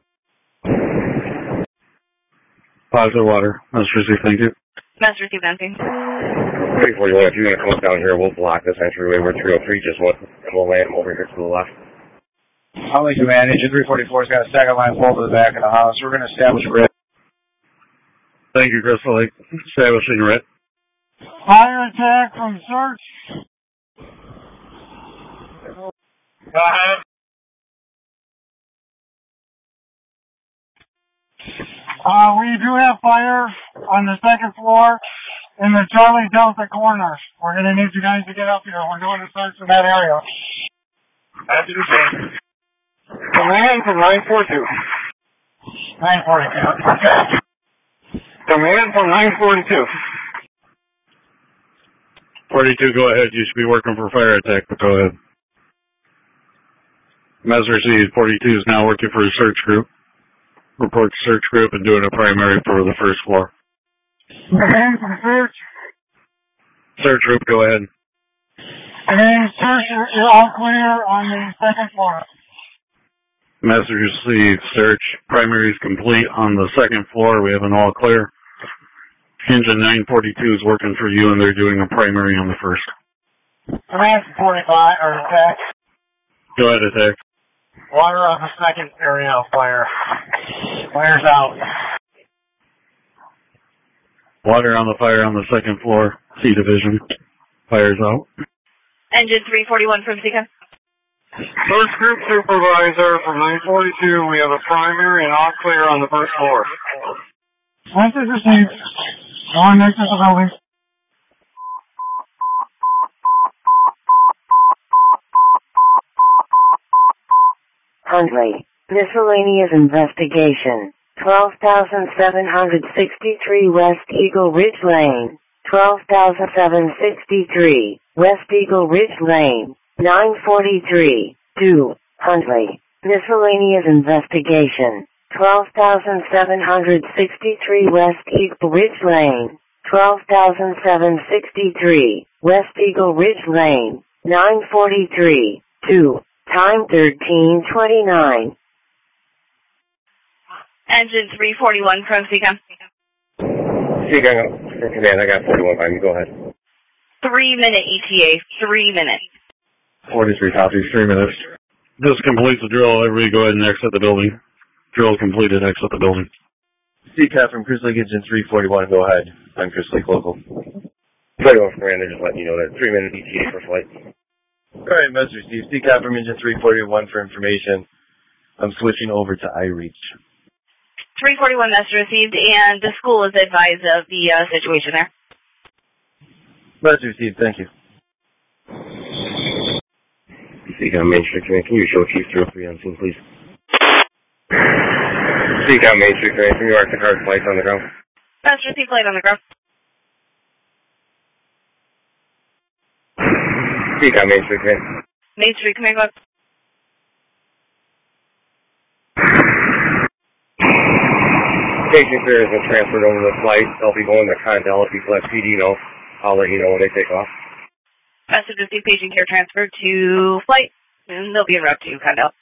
Positive water. Master C, thank you. Master received empty. three forty-one, if you're going to come up down here, we'll block this entryway where three oh three just went, and we'll land over here to the left. Only command, engine three forty-four's got a second line pull to the back of the house. We're going to establish grid. Thank you, Crystal Lake. Establishing red. Fire attack from search. Go ahead. Uh, we do have fire on the second floor in the Charlie Delta corner. We're going to need you guys to get up here. We're doing a search in that area. Happy to say. Command from nine forty-two. nine forty-two. Okay. Command from nine forty-two. forty-two, go ahead. You should be working for fire attack, but go ahead. Master C, forty-two is now working for a search group. report to search group and doing a primary for the first floor. Search. Search group, go ahead. And search, you're all clear on the second floor. Message received. Search. Primary is complete on the second floor. We have an all clear. Engine nine forty-two is working for you, and they're doing a primary on the first. Command forty-five, or attack. Go ahead, attack. Water on the second area of fire. Fire's out. Water on the fire on the second floor. C division. Fire's out. Engine three forty-one from Seacom. First group supervisor from nine forty-two, we have a primary and all clear on the first floor. Message received. Going next to the building. Huntley, miscellaneous investigation. twelve thousand seven hundred sixty-three West Eagle Ridge Lane. twelve thousand seven hundred sixty-three West Eagle Ridge Lane. nine forty-three, two, Huntley, miscellaneous investigation. twelve thousand seven hundred sixty-three West Eagle Ridge Lane. twelve thousand seven hundred sixty-three West Eagle Ridge Lane. nine forty-three, two, time thirteen twenty-nine. Engine three forty-one from Seacom. Seacom, from command, I got forty-one by me. Go ahead. Three minute E T A. Three minutes. forty-three copies, three minutes. This completes the drill. Everybody go ahead and exit the building. Drill completed, exit the building. C CAP from Crystal Lake Engine three forty-one, go ahead. I'm Crystal Lake Local. forty-one from command, they're just letting you know that three minute E T A for flight. Alright, message received. C CAP from Engine three forty-one for information. I'm switching over to iReach. three forty-one message received, and the school is advised of the uh, situation there. Message received, thank you. Seacom Main Street Command, can you show Chief three oh three on scene, please? Seacom Main Street Command, can you mark the car's flights on the ground? Message received, flight on the ground. Seacom Main Street Command. Main Street Command, go ahead. Patient clear has been transferred over the flight. They'll be going to Condell. If you let P D know, I'll let you know when they take off. Message received, patient care transferred to flight, and they'll be en route to Condell.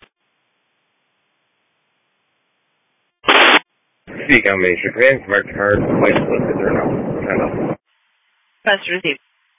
Seacom Main Street Command, mark the card. Flight listed there now. Condell. Message received.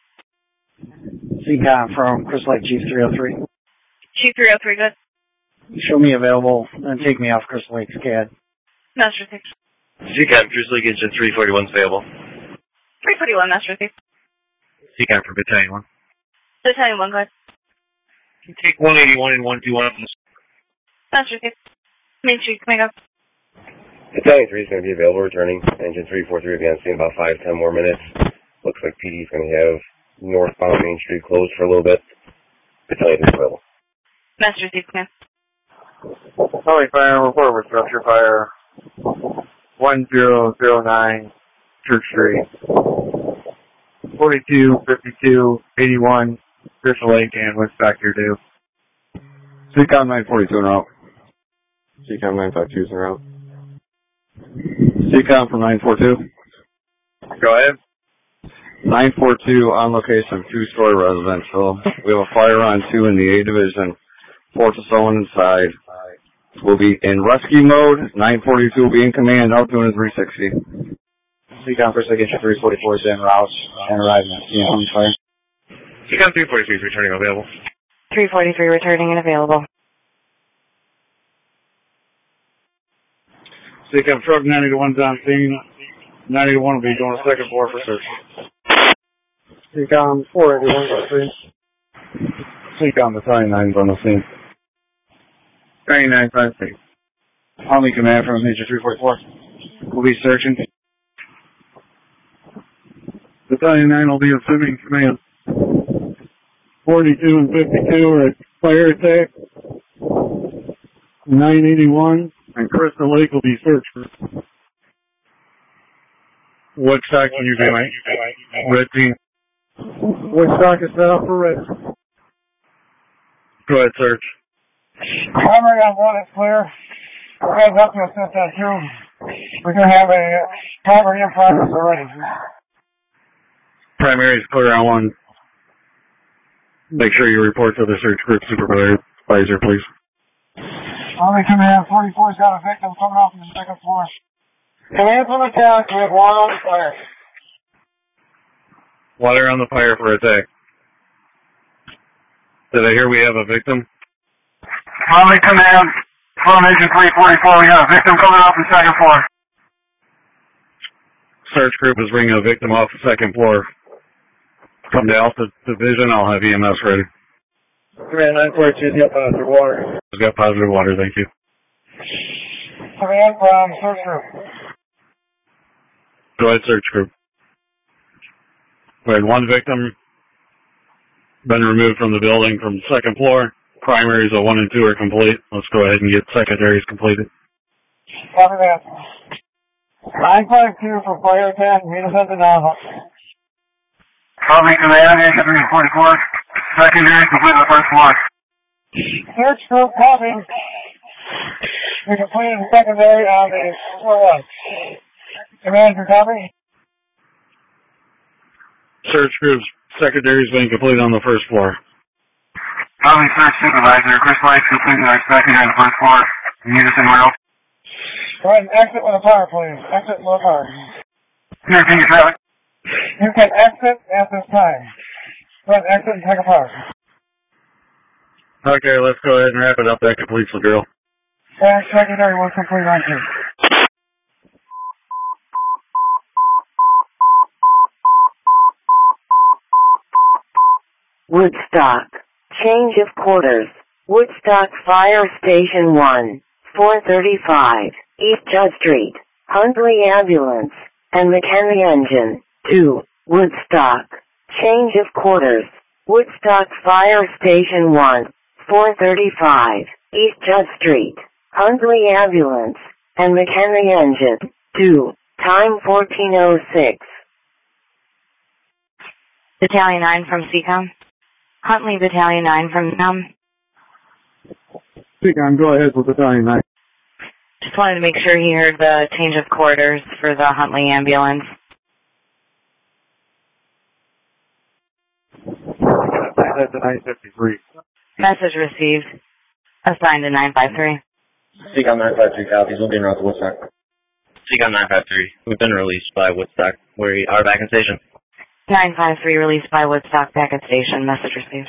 Seacom from Crystal Lake Chief three oh three. Chief three oh three, good. Show me available and take me off Crystal Lake S C A D. Message received. C CAP, Crystal Lake Engine three forty-one is available. three forty-one, message received. C CAP for Battalion one. Battalion one, go ahead. Take one eighty-one and one twenty-one. Message received. Main Street, Command, go. Battalion three is going to be available returning. Engine three forty-three will be on scene in about five, ten more minutes. Looks like P D is going to have northbound Main Street closed for a little bit. Battalion three is available. Message received, Command. Holy fire, report with structure fire. one zero zero nine Church Street. forty-two, fifty-two, eighty-one, Crystal Lake, and West Factor due. Seacom nine forty-two en route. Seacom nine fifty-two is en route. Seacom from nine forty-two. Go ahead. nine forty-two on location, two-story residential. We have a fire on two in the A division. Force of someone inside. We'll be in rescue mode. nine forty-two will be in command. Altitude is three sixty. Seacom Crystal Lake Engine three forty-four is en route and arriving at C M fire. Seacom three forty-three is returning available. three forty-three returning and available. Seacom truck nine eighty-one's on scene. nine eighty-one will be going to second floor for search. Seacom four eighty-one on scene. Seacom Battalion nine's on the scene. ninety-nine five six. Army Command from Engine three forty-four. We'll be searching. Battalion nine will be assuming command. forty-two and fifty-two are at fire attack. nine eighty-one and Crystal Lake will be searched. What stock can you be, mate? Red team. What stock is set up for red? Go ahead, search. Primary on one is clear. Okay, help you assist that too. We do have a primary in progress already. Primary is clear on one. Make sure you report to the search group supervisor, please. Army Command forty-four's got a victim coming off from the second floor. Command from attack, we have one on fire. Water on the fire for attack. Did I hear we have a victim? Army Command, Flown Engine three forty-four, we got a victim coming off the second floor. Search group is bringing a victim off the second floor. Come to Alpha Division, I'll have E M S ready. Command nine forty-two, got positive water. I've got positive water, thank you. Command from search group. Go ahead, search group. We had one victim been removed from the building from the second floor. Primaries of one and two are complete. Let's go ahead and get secondaries completed. Copy that. nine five two for fire attack, meet us at the nozzle. Army Command, Engine three forty-four, secondary complete on the first floor. Search group copy. We completed the secondary on the floor one. Command for copy. Search group's secondary's been completed on the first floor. Army Search Supervisor, Chris Lights completed our secondary on the first floor. You need us anywhere else? Go ahead and exit with a power, please. Exit with a power. Here, can you traffic? You can exit at this time. Go ahead and exit and take a power. Okay, let's go ahead and wrap it up. That completes the drill. And secondary will complete on two. Woodstock. Change of quarters. Woodstock Fire Station one, four thirty-five, East Judd Street, Huntley Ambulance, and McHenry Engine, two, Woodstock. Change of quarters. Woodstock Fire Station one, four thirty-five, East Judd Street, Huntley Ambulance, and McHenry Engine, two, time fourteen oh six. Battalion nine from C COM. Huntley Battalion nine from C COM. C COM, go ahead with Battalion nine. Just wanted to make sure he heard the change of quarters for the Huntley ambulance. That's a nine fifty-three. Message received. Assigned to nine five three. C COM nine five three copies. We'll be en route to Woodstock. C COM nine five three. We've been released by Woodstock. We are back in station. nine five three released by Woodstock, back at station. Message received.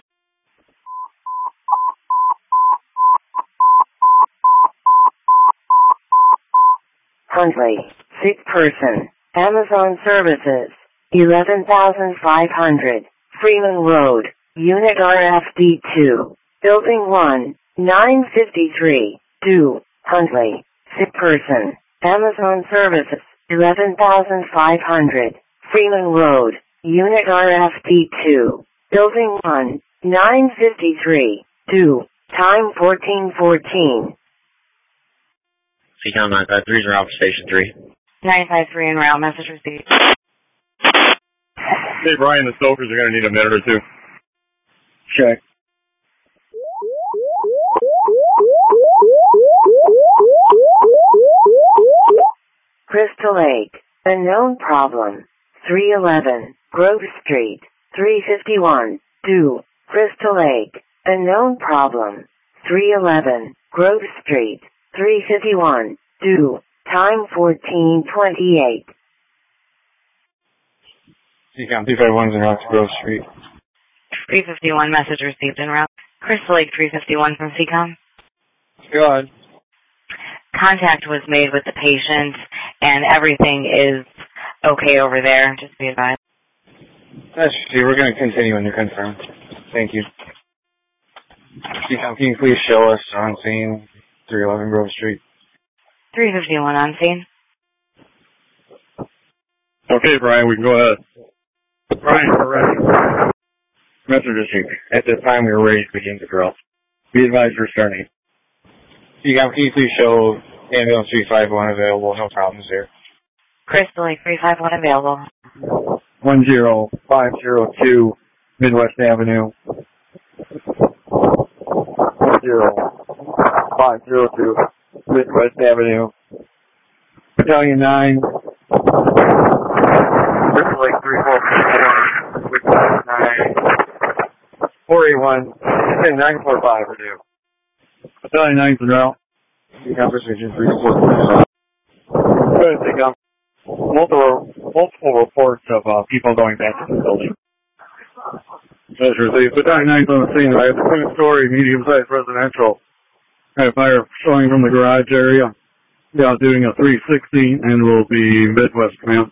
Huntley, sick person, Amazon Services, eleven thousand five hundred, Freeman Road, Unit R F D two, Building one, nine fifty-three, two, Huntley, sick person, Amazon Services, eleven thousand five hundred, Freeman Road, Unit R F D two, Building one, nine fifty-three, two, time fourteen fourteen. C COM nine five three is en route for Station three. nine five three en route. Message received. Hey, Brian, the Stokers are going to need a minute or two. Check. Crystal Lake, unknown problem, three eleven, Grove Street, three fifty-one, two, Crystal Lake, unknown problem, three eleven, Grove Street, three fifty-one, two, time fourteen twenty-eight. C COM two five one is en route to Grove Street. three fifty-one, message received en route. Crystal Lake three fifty-one from C COM. Go ahead. Contact was made with the patient, and everything is okay over there. Just be advised. That's true. We're going to continue when you're confirmed. Thank you. C COM, can you please show us on scene three eleven Grove Street? three fifty-one on scene. Okay, Brian, we can go ahead. Brian, we're ready. Message received. At this time, we are ready to begin the drill. Be advised for starting. C COM, can you please show ambulance three five one available? No problems here. Crystal Lake three five one available. one zero five zero two Midwest Avenue. one zero five zero two with West Avenue. Battalion nine. Crystal Lake three four four with nine. four eight one. nine four five are due. Battalion nine's en route. Conversation three four four. Go ahead, take up. Multiple, multiple reports of uh, people going back to the building. As received, Battalion nine's on the scene. I have a twin story, medium-sized residential. I have fire showing from the garage area. Yeah, doing a three sixty and will be Midwest Command.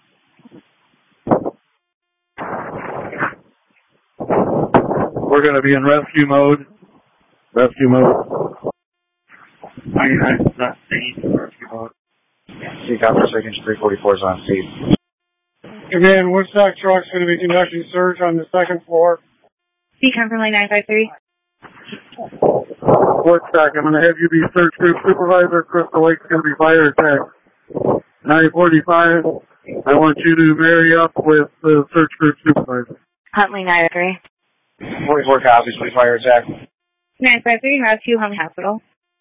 We're going to be in rescue mode. Rescue mode. ninety-nine is not seen. Rescue mode. See, conversation three forty-four is on scene. Again, Woodstock truck's going to be conducting search on the second floor. Beacon from nine five three. Woodstock, I'm going to have you be search group supervisor. Crystal Lake's going to be fire attack. nine forty-five, I want you to marry up with the search group supervisor. Huntley nine three. forty-four copies, please, fire attack. nine five three, route to Huntley Hospital.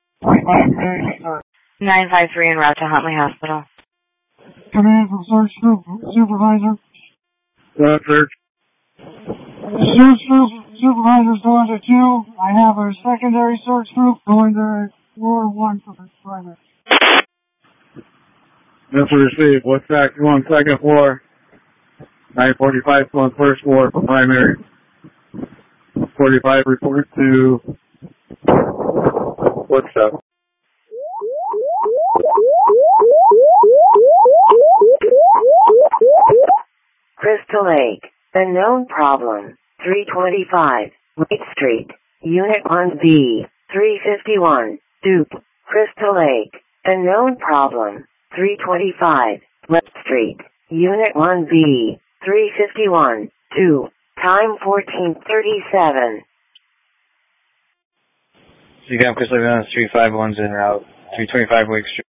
nine five three en route to Huntley Hospital. Command from search group supervisor. Go ahead, search. Search group supervisor's going to two. I have a secondary search group going to floor one for the primary. That's received. What's that? Go on second floor. nine forty-five on first floor for primary. forty-five report to what's up? Crystal Lake, the known problem, three twenty-five, Lake Street, Unit one B, three fifty-one, Duke, Crystal Lake, the known problem, three twenty-five, Lake Street, Unit one B, three fifty-one, two, time fourteen thirty-seven. So you got Crystal Lake on three fifty-one's en route, three twenty-five Lake Street.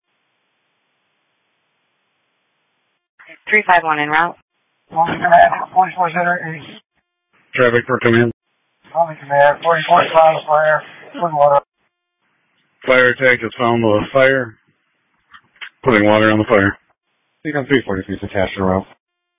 three five one en route. forty-four center east. Traffic for command. Only command, forty-four five fire, putting water. Fire attack is found with fire. Putting water on the fire. You got three forty-three is attached en route.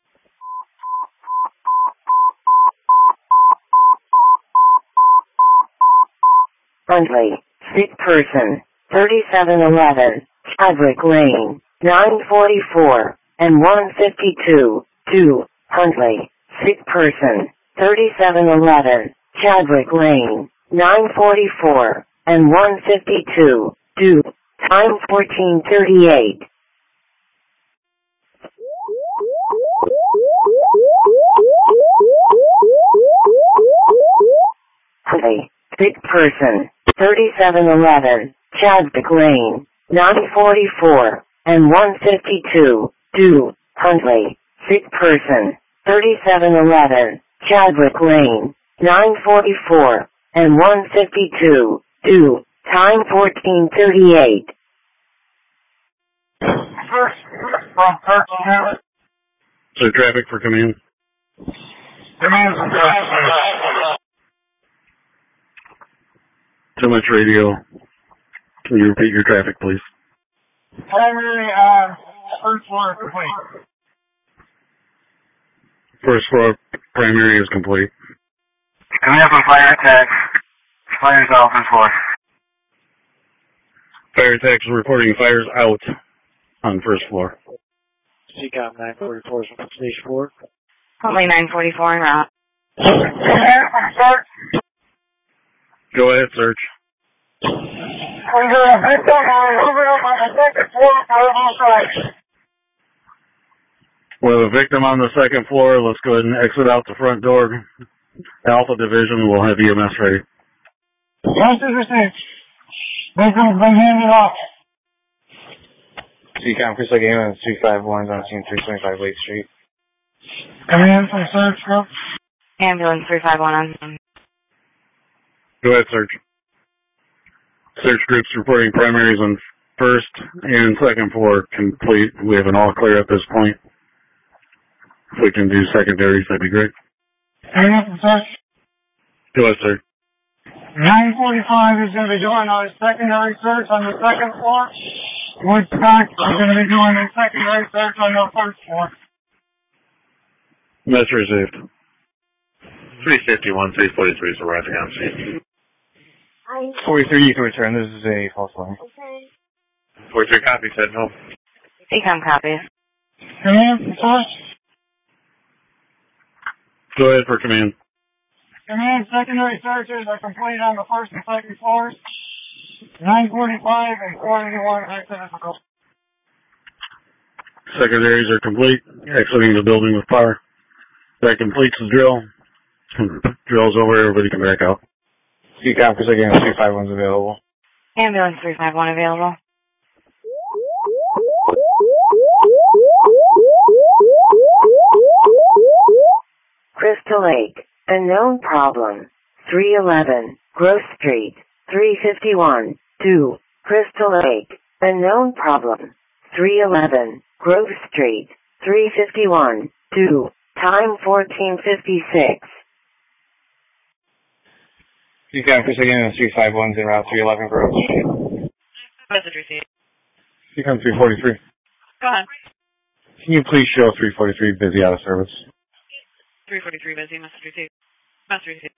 Huntley, sick person, thirty-seven eleven, Chadwick Lane, nine forty-four, and one fifty-two, two, Huntley, sick person, thirty-seven eleven, Chadwick Lane, nine forty-four, and one fifty-two, two, time fourteen thirty-eight. Huntley, sick person, thirty-seven eleven, Chadwick Lane, nine forty-four, and one fifty-two, two, Huntley, sick person, thirty-seven eleven, Chadwick Lane, nine forty-four, and one fifty-two, two, time fourteen thirty-eight. First, from first command. So traffic for command. Command from first. Too much radio. Can you repeat your traffic, please? Primary on first floor complete. First floor primary is complete. Command from fire attack. Fire's off on floor. Fire attack is reporting fires out on first floor. C COM nine forty-four is on stage four. Huntley nine forty-four en route. Command from search. Go ahead, search. We have a victim on the second floor for all sides. We have a victim on the second floor. Let's go ahead and exit out the front door. Alpha Division will have E M S ready. Message received. Victim's been handed off. C COM Crystal Lake on three fifty-one on scene three twenty-five Lake Street. Command from search group. Ambulance three five one on. Go ahead, search. Search groups reporting primaries on first and second floor complete. We have an all clear at this point. If we can do secondaries, that'd be great. Command from search. Go ahead, sir. nine forty-five is going to be doing a secondary search on the second floor. Woodstock is going to be doing a secondary search on the first floor. Message received. three fifty-one, three forty-three is arriving on scene. forty-three, you can return. This is a false alarm. Okay. forty-three copy, said no. C COM copies. Command, search. Go ahead for command. Command, secondary searches are complete on the first and second floors. nine forty-five and forty-one identical. Secondaries are complete. Exiting the building with power. That completes the drill. Drill's over, everybody can back out. C COM for second, three five one's available. Ambulance three five one available. Crystal Lake, unknown problem. three eleven, Grove Street, three fifty-one, two. Crystal Lake, unknown problem. three eleven, Grove Street, three fifty-one, two. Time fourteen fifty-six. C COM for second, three five one's in route three eleven Grove Street. Message received. C COM three forty-three. Go ahead. Can you please show three forty-three busy out of service? three forty-three busy. Message received. Message received.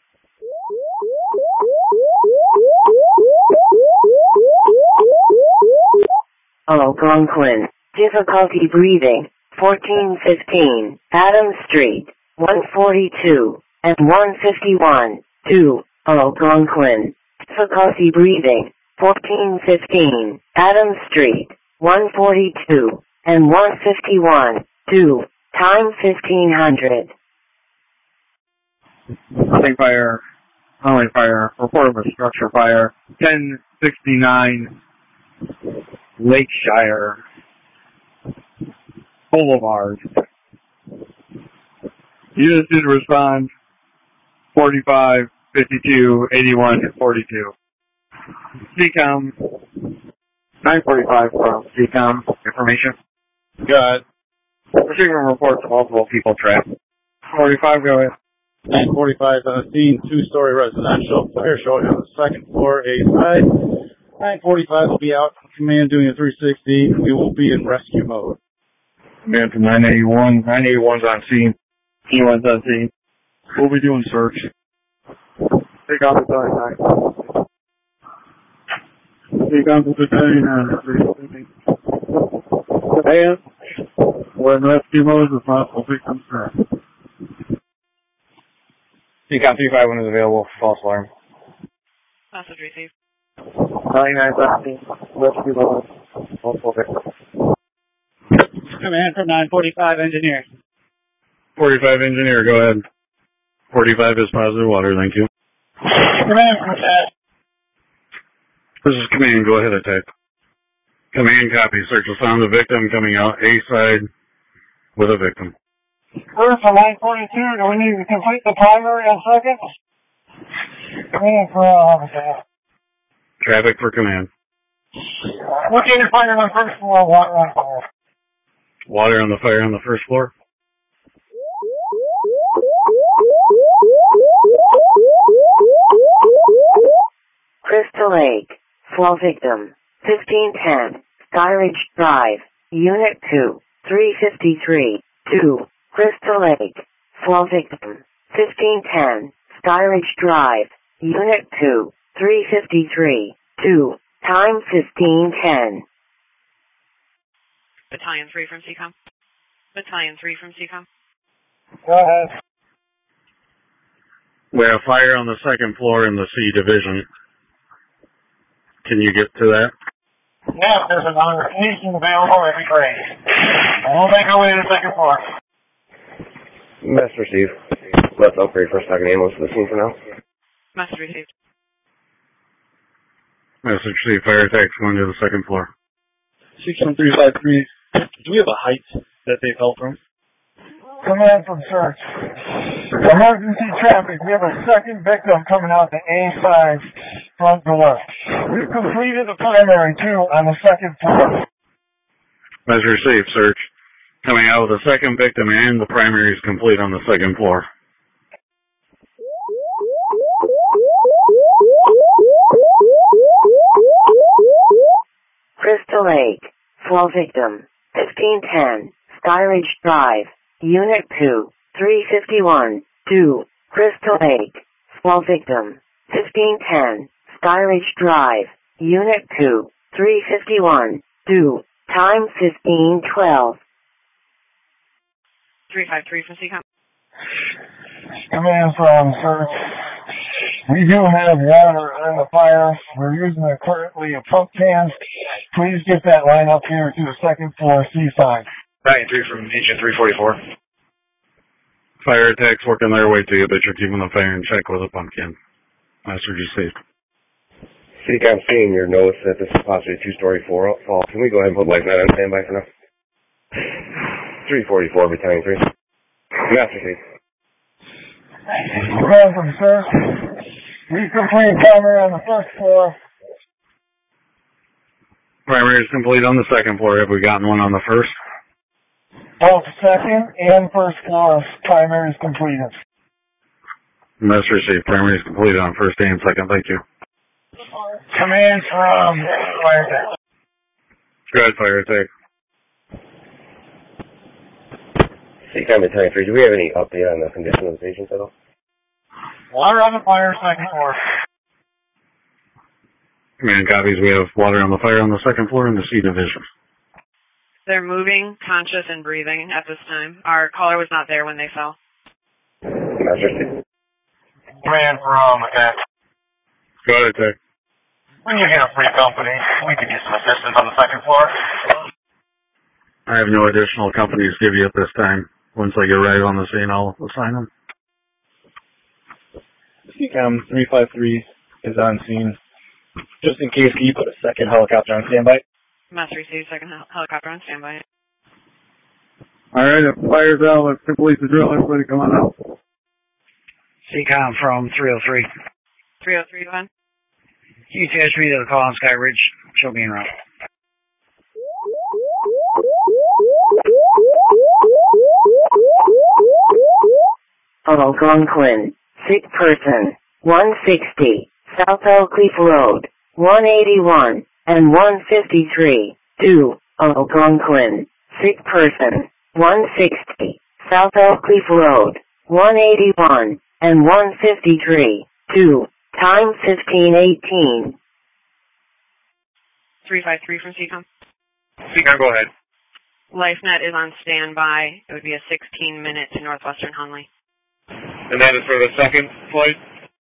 Algonquin, difficulty breathing, fourteen fifteen, Adams Street, one forty-two, and one fifty-one, two. Algonquin, difficulty breathing, fourteen fifteen, Adams Street, one forty-two, and one fifty-one, two. Time fifteen hundred. Nothing fire. Only fire. Report of a structure fire. ten sixty-nine Lakeshire Boulevard. Units did respond. forty-five, fifty-two, eighty-one, forty-two. C COM. nine forty-five from C COM. Information. Got receiving reports of multiple people trapped. forty-five, go ahead. nine forty-five on the scene, two-story residential. Fire showing on the second floor, A side. nine forty-five will be out. Command doing a three sixty. We will be in rescue mode. Command from nine eighty-one. nine eighty-one's on scene. eighty-one's on scene. We'll be doing search. Take off the nine. Take off the nine. Command. We're in rescue mode with possible victims trapped. C COM three five one is available. False alarm. Message received. ninety-nine seventeen. Rescue mode. Multiple victims. Command from nine forty-five, engineer. forty-five engineer, go ahead. forty-five is positive water, thank you. Command from attack. This is command, go ahead, attack. Command copy, search will found the victim coming out A side with a victim. First from nine forty-two, do we need to complete the primary on second? Command for all officer. Traffic for command. Looking to fire on first floor, water on fire. Water on the fire on the first floor. Crystal Lake, flow victim, fifteen ten, Skyridge Drive, Unit two, three fifty-three, two. Crystal Lake, flow victim, fifteen ten, Skyridge Drive, Unit two, three fifty-three, two. Time fifteen ten. Battalion three from C COM. Battalion three from C COM. Go ahead. We have fire on the second floor in the C division. Can you get to that? Yeah, if there's another station available, that'd be great. And we'll make our way to the second floor. Message received. Let's upgrade for a second ambulance to the scene for now. Message received. Message C, fire attacks going to the second floor. six one three five three. Do we have a height that they fell from? Command from search. Emergency traffic. We have a second victim coming out the A side front door. We've completed the primary, too, on the second floor. Measure safe search. Coming out with the second victim and the primary is complete on the second floor. Crystal Lake. Fall victim. fifteen ten. Skyridge Drive. Unit two. three fifty-one. two. Crystal Lake. Fall victim. fifteen ten. Skyridge Drive. Unit two. three fifty-one. two. Time fifteen twelve. three five three from C COM. Command from search. We do have water on the fire. We're using a currently a pump can. Please get that line up here to the second floor C five. Ryan three from engine three forty-four. Fire attacks working their way to you, but you're keeping the fire in check with a pumpkin. Master G C. C COM seeing your notes that this is possibly a two-story fall. Can we go ahead and put LifeNet on standby for now? three forty-four, Battalion three. Master C. Welcome, sir. We complete cover on the first floor. Primary is complete on the second floor. Have we gotten one on the first? Both second and first floor primary is completed. Master C. Primary is completed on first and second. Thank you. Command from fire attack. Go ahead, fire attack. C COM Battalion three, do we have any update on the condition of the patients at all? Water on the fire, second floor. Command copies. We have water on the fire on the second floor in the C division. They're moving, conscious, and breathing at this time. Our caller was not there when they fell. Master C. Command from attack. Go ahead, attack. When you get a free company, we can get some assistance on the second floor. I have no additional companies to give you at this time. Once I get right on the scene, I'll assign them. C COM three five three is on scene. Just in case, can you put a second helicopter on standby? Master received second hel- helicopter on standby. Alright, if the fire's out, let's complete the drill. Everybody come on out. C COM from three oh three. three oh three, go ahead. Can you attach me to the call on Sky Ridge? Show me en route. Algonquin. Sick person. one sixty. South Oakleaf Road. one eighty-one and one fifty-three. two. Algonquin. Sick person. one sixty. South Oakleaf Road. one eighty-one and one fifty-three. two. Time fifteen eighteen. three five three from C COM. C COM, go ahead. LifeNet is on standby. It would be a sixteen minute to Northwestern Hunley. And that is for the second flight?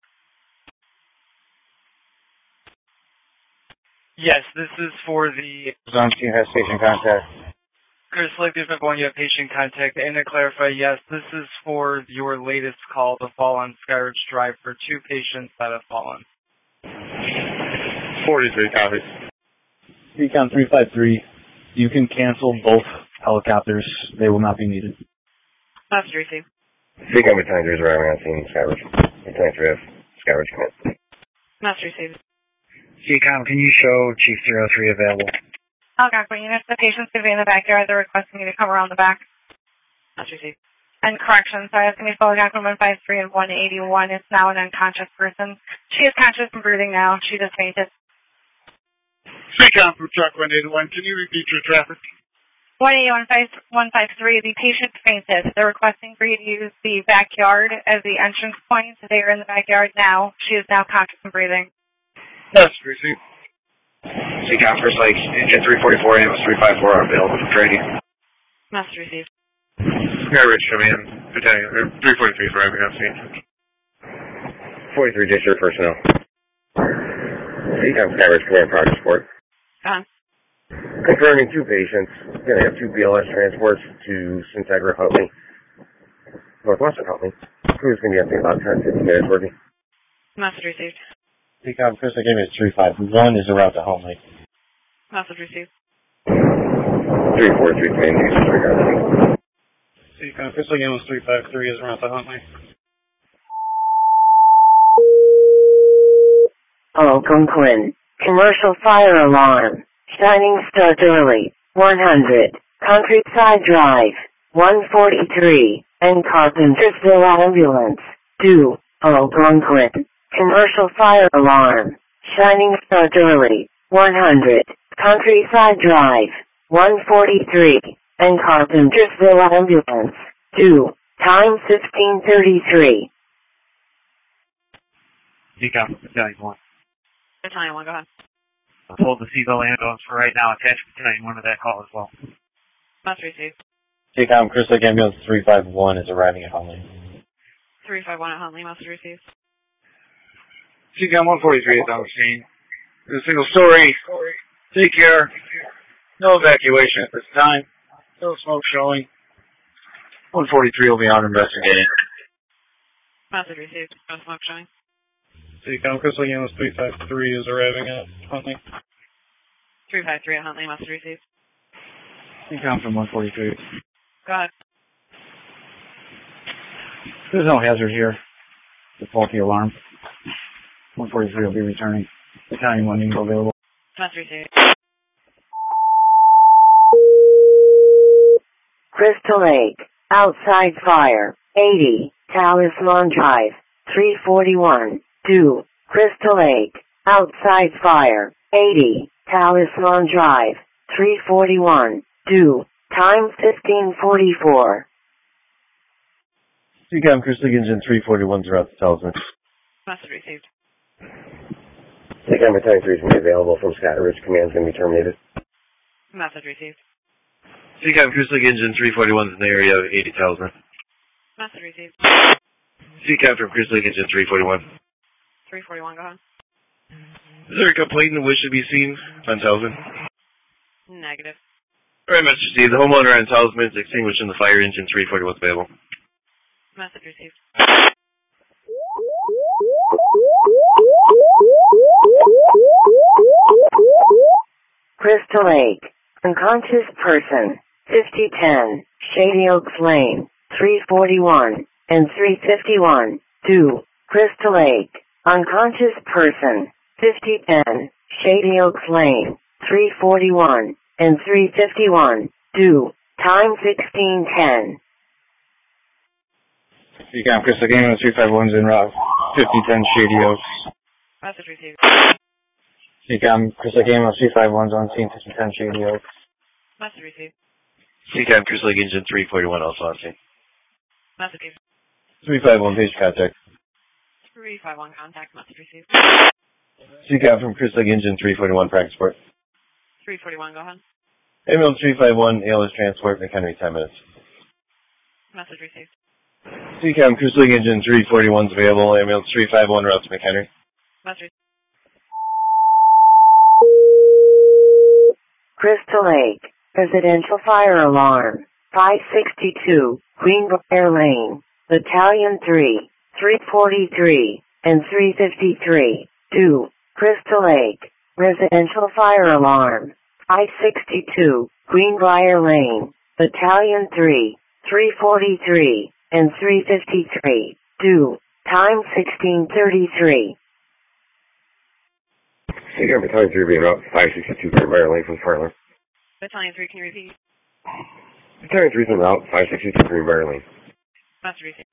Yes, this is for the Zone two has station contact. Crystal Lake. There's been going, you have patient contact. And to clarify, yes, this is for your latest call to fall on Skyridge Drive for two patients that have fallen. forty-three copies. C COM three five three, you can cancel both helicopters. They will not be needed. Master received. C COM Battalion three is arriving on scene, Skyridge. Battalion three F, Skyridge command. Master received. C COM, can you show Chief three oh three available? Algonquin units, the patient's going to be in the backyard. They're requesting you to come around the back. Master received. And correction, sorry, it's going to be Algonquin one five three and one eighty-one. It's now an unconscious person. She is conscious and breathing now. She just fainted. C COM from truck one eighty-one, can you repeat your traffic? one eighty-one one five three, the patient fainted. They're requesting for you to use the backyard as the entrance point. They are in the backyard now. She is now conscious and breathing. Yes, receive. C COM, First Lake, engine three forty-four, ambulance three five four are available for training. Master received. Skyridge Command, Battalion, or three forty-three is arriving on scene. forty-three district personnel. C COM Skyridge Command progress report. Gone. Confirming two patients. We're going to have two B L S transports to Syntegra Huntley. Northwestern Huntley. Crew's going to be up in about ten to fifteen minutes working. Master received. C COM, Crystal Game is three five. One is a route to Huntley. Master received. three forty-three command users regarding. C COM, Crystal Game was three five three is around the Huntley. Algonquin. Commercial fire alarm. Shining Start Early. one hundred. Countryside Drive. one forty-three. And Carpentersville Ambulance. two. Algonquin. Commercial fire alarm. Shining Start Early. one hundred. Countryside Drive, one forty-three, and Carpentersville Ambulance, two, time fifteen thirty-three. Decom, Battalion one. Battalion one, go ahead. I'll hold the Seagull ambulance for right now. Attach Battalion one to that call as well. Must receive. T-Com, Chris Lake Ambulance three five one is arriving at Huntley. three five one at Huntley, must receive. T-Com one forty-three is on the scene. There's a single story. Take care. No evacuation at this time. No smoke showing. one forty-three will be on investigating. Message received. No smoke showing. T-Com, Chris Lake Ambulance three five three is arriving at Huntley. three five three at Huntley, message received. T-Com from one forty-three. Go ahead. There's no hazard here. The faulty alarm. one forty-three will be returning. Battalion one Eagle available. Must receive. Crystal Lake, outside fire, eighty, Talisman Drive, three forty-one, two, Crystal Lake, outside fire, eighty, Talisman Drive, three forty-one, two, time fifteen forty-four. T-Com, Chris Lake Engine three forty-one is out to Talisman. Message received. T-Com, Battalion three is going to be available from Scott Ridge. Command is going to be terminated. Message received. T-Com, Chris Lake Engine three forty-one is in the area of eighty Talisman. Message received. T-Com from Chris Lake Engine three forty-one. three forty-one, go ahead. Is there a complaint in wish to be seen on Talisman? Negative. Very much received. The homeowner on Talisman is extinguishing the fire. Engine three forty-one is available. Message received. Crystal Lake, unconscious person, fifty ten, Shady Oaks Lane, three forty-one, and three fifty-one, two, Crystal Lake, unconscious person, fifty ten, Shady Oaks Lane, three forty-one, and three fifty-one, two, time sixteen ten. T-Com, Chris Lake Ambulance three five one is en route. fifty ten Shady Oaks. Message received. T-Com, Chris Lake Ambulance three five one is on scene. fifty ten Shady Oaks. Message received. T-Com, Chris Lake Engine three forty-one also on scene. Message received. three five one, page contact. three five one, contact. Message received. T-Com from Chris Lake Engine three forty-one, practice support. three forty-one, go ahead. Ambulance three five one, A L S transport, McHenry, ten minutes. Message received. T-Com, Chris Lake Engine three forty-one is available. Ambulance three five one, route to McHenry. Message received. Crystal Lake, residential fire alarm, five sixty-two, Greenbrier Lane, Battalion three, three forty-three, and three fifty-three, two, Crystal Lake, residential fire alarm, five sixty-two, Greenbrier Lane, Battalion three, three forty-three, and three fifty-three, two, time sixteen thirty-three. T-Com, Battalion three being route five sixty-two, Greenbrier Lane from fire alarm. Battalion three, can you repeat? Battalion three is en route five sixty-two, Greenbrier Lane. Message received.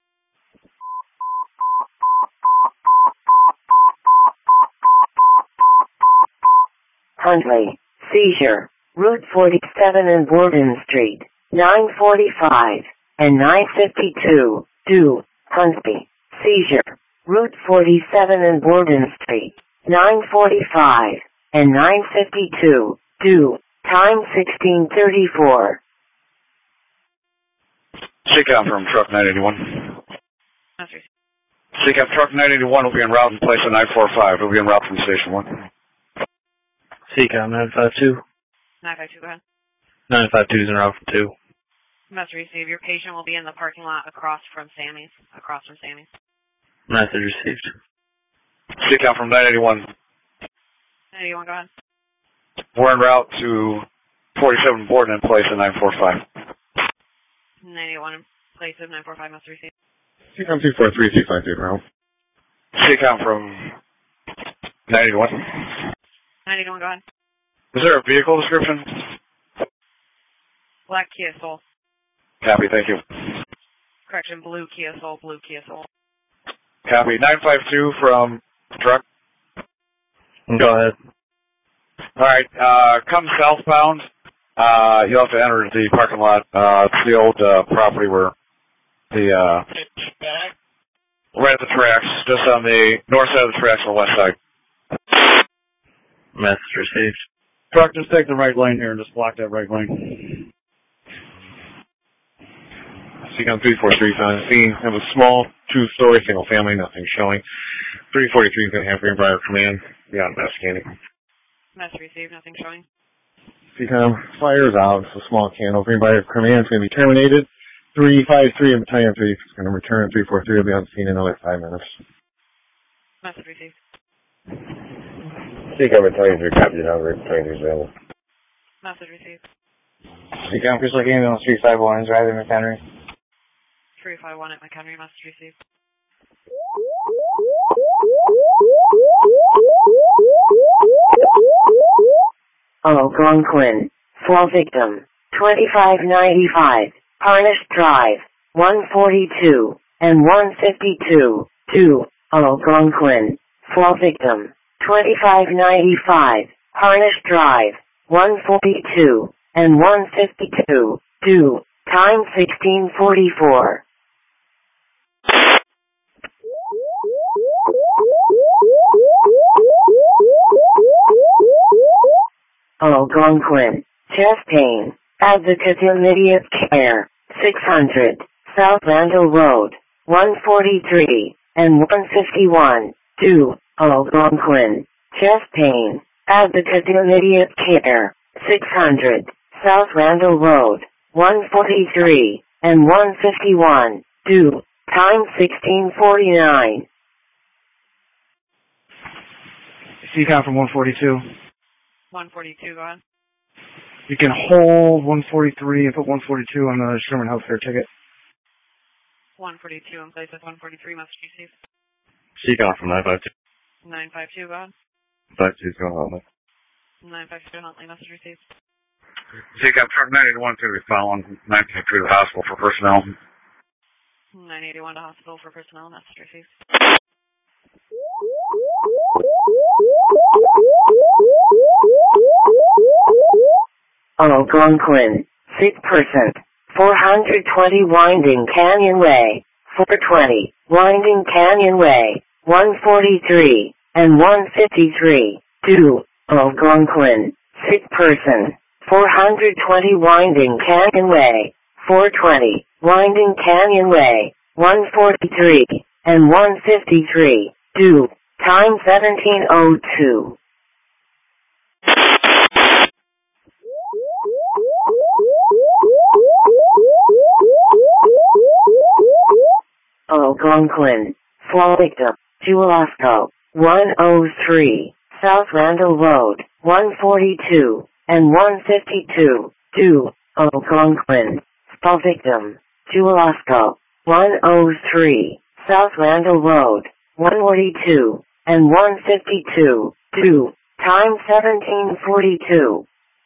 Huntley, seizure, Route forty-seven and Borden Street, nine forty-five, and nine fifty-two, two, Huntley, seizure, Route forty-seven and Borden Street, nine forty-five, and nine fifty-two, two, time sixteen thirty-four. T-Com from truck nine eighty-one. Message received. T-Com, truck nine eighty-one will be en route in place of nine forty-five. It will be en route from station one. T-Com, nine five two. nine five two, go ahead. nine five two is en route from two. Message received. Your patient will be in the parking lot across from Sammy's. Across from Sammy's. Message received. T-Com from nine eighty-one. nine eighty-one, go ahead. We're en route to forty-seven Borden in place of nine forty-five. nine eighty-one in place of nine forty-five, message received. T-Com two four three, two five two, route. T-Com from nine eighty-one. nine eighty-one, go ahead. Is there a vehicle description? Black Kia Soul. Copy, thank you. Correction, blue Kia Soul, blue Kia Soul. Copy. nine five two from truck. Go ahead. All right, uh, come southbound. Uh, you'll have to enter the parking lot. Uh, it's the old uh, property where the uh, right at the tracks, just on the north side of the tracks on the west side. Message received. Truck, just take the right lane here and just block that right lane. C COM three four three found a scene of a small two-story single family, nothing showing. three forty-three is going to have Greenbrier command. Beyond investigating. Message received, nothing showing. C COM, fires out. It's a small candle. Greenbrier command is going to be terminated. three five three and Battalion three is going to return. three four three will be on scene in another five minutes. Message received. C COM Battalion three copies now. Battalion three is available. Message received. C COM, Chris Lake Ambulance three five one is driving McHenry. three five one at McHenry, message received. Algonquin, fall victim, twenty-five ninety-five, Harness Drive, one forty-two, and one fifty-two, two, Algonquin, fall victim, twenty-five ninety-five, Harness Drive, one forty-two, and one fifty-two, two, time sixteen forty-four. Algonquin, chest pain, advocate immediate care, six hundred, South Randall Road, one forty-three, and one fifty-one, two, Algonquin, chest pain, advocate immediate care, six hundred, South Randall Road, one forty-three, and one fifty-one, two, time sixteen forty-nine. C COM from one forty-two. one forty-two, go on. You can hold one forty-three and put one forty-two on the Sherman Healthcare ticket. one forty-two in place of one forty-three, message received. C COM from nine five two. nine five two, go on. five two is going on. nine five two, Huntley, message received. C COM, truck nine eighty-one is going to be following nine fifty-three to the hospital for personnel. nine eighty-one to hospital for personnel, message received. Algonquin, sick person, four twenty Winding Canyon Way, four twenty, Winding Canyon Way, one forty-three, and one fifty-three, two, Algonquin, sick person, four twenty Winding Canyon Way, four twenty, Winding Canyon Way, one forty-three, and one fifty-three, two, time seventeen oh two. Algonquin, fall victim, Julasco, one oh three, South Randall Road, one forty-two, and one fifty-two, two, Algonquin, fall victim, Julasco, one oh three, South Randall Road, one forty-two, and one fifty-two, two, time seventeen forty-two.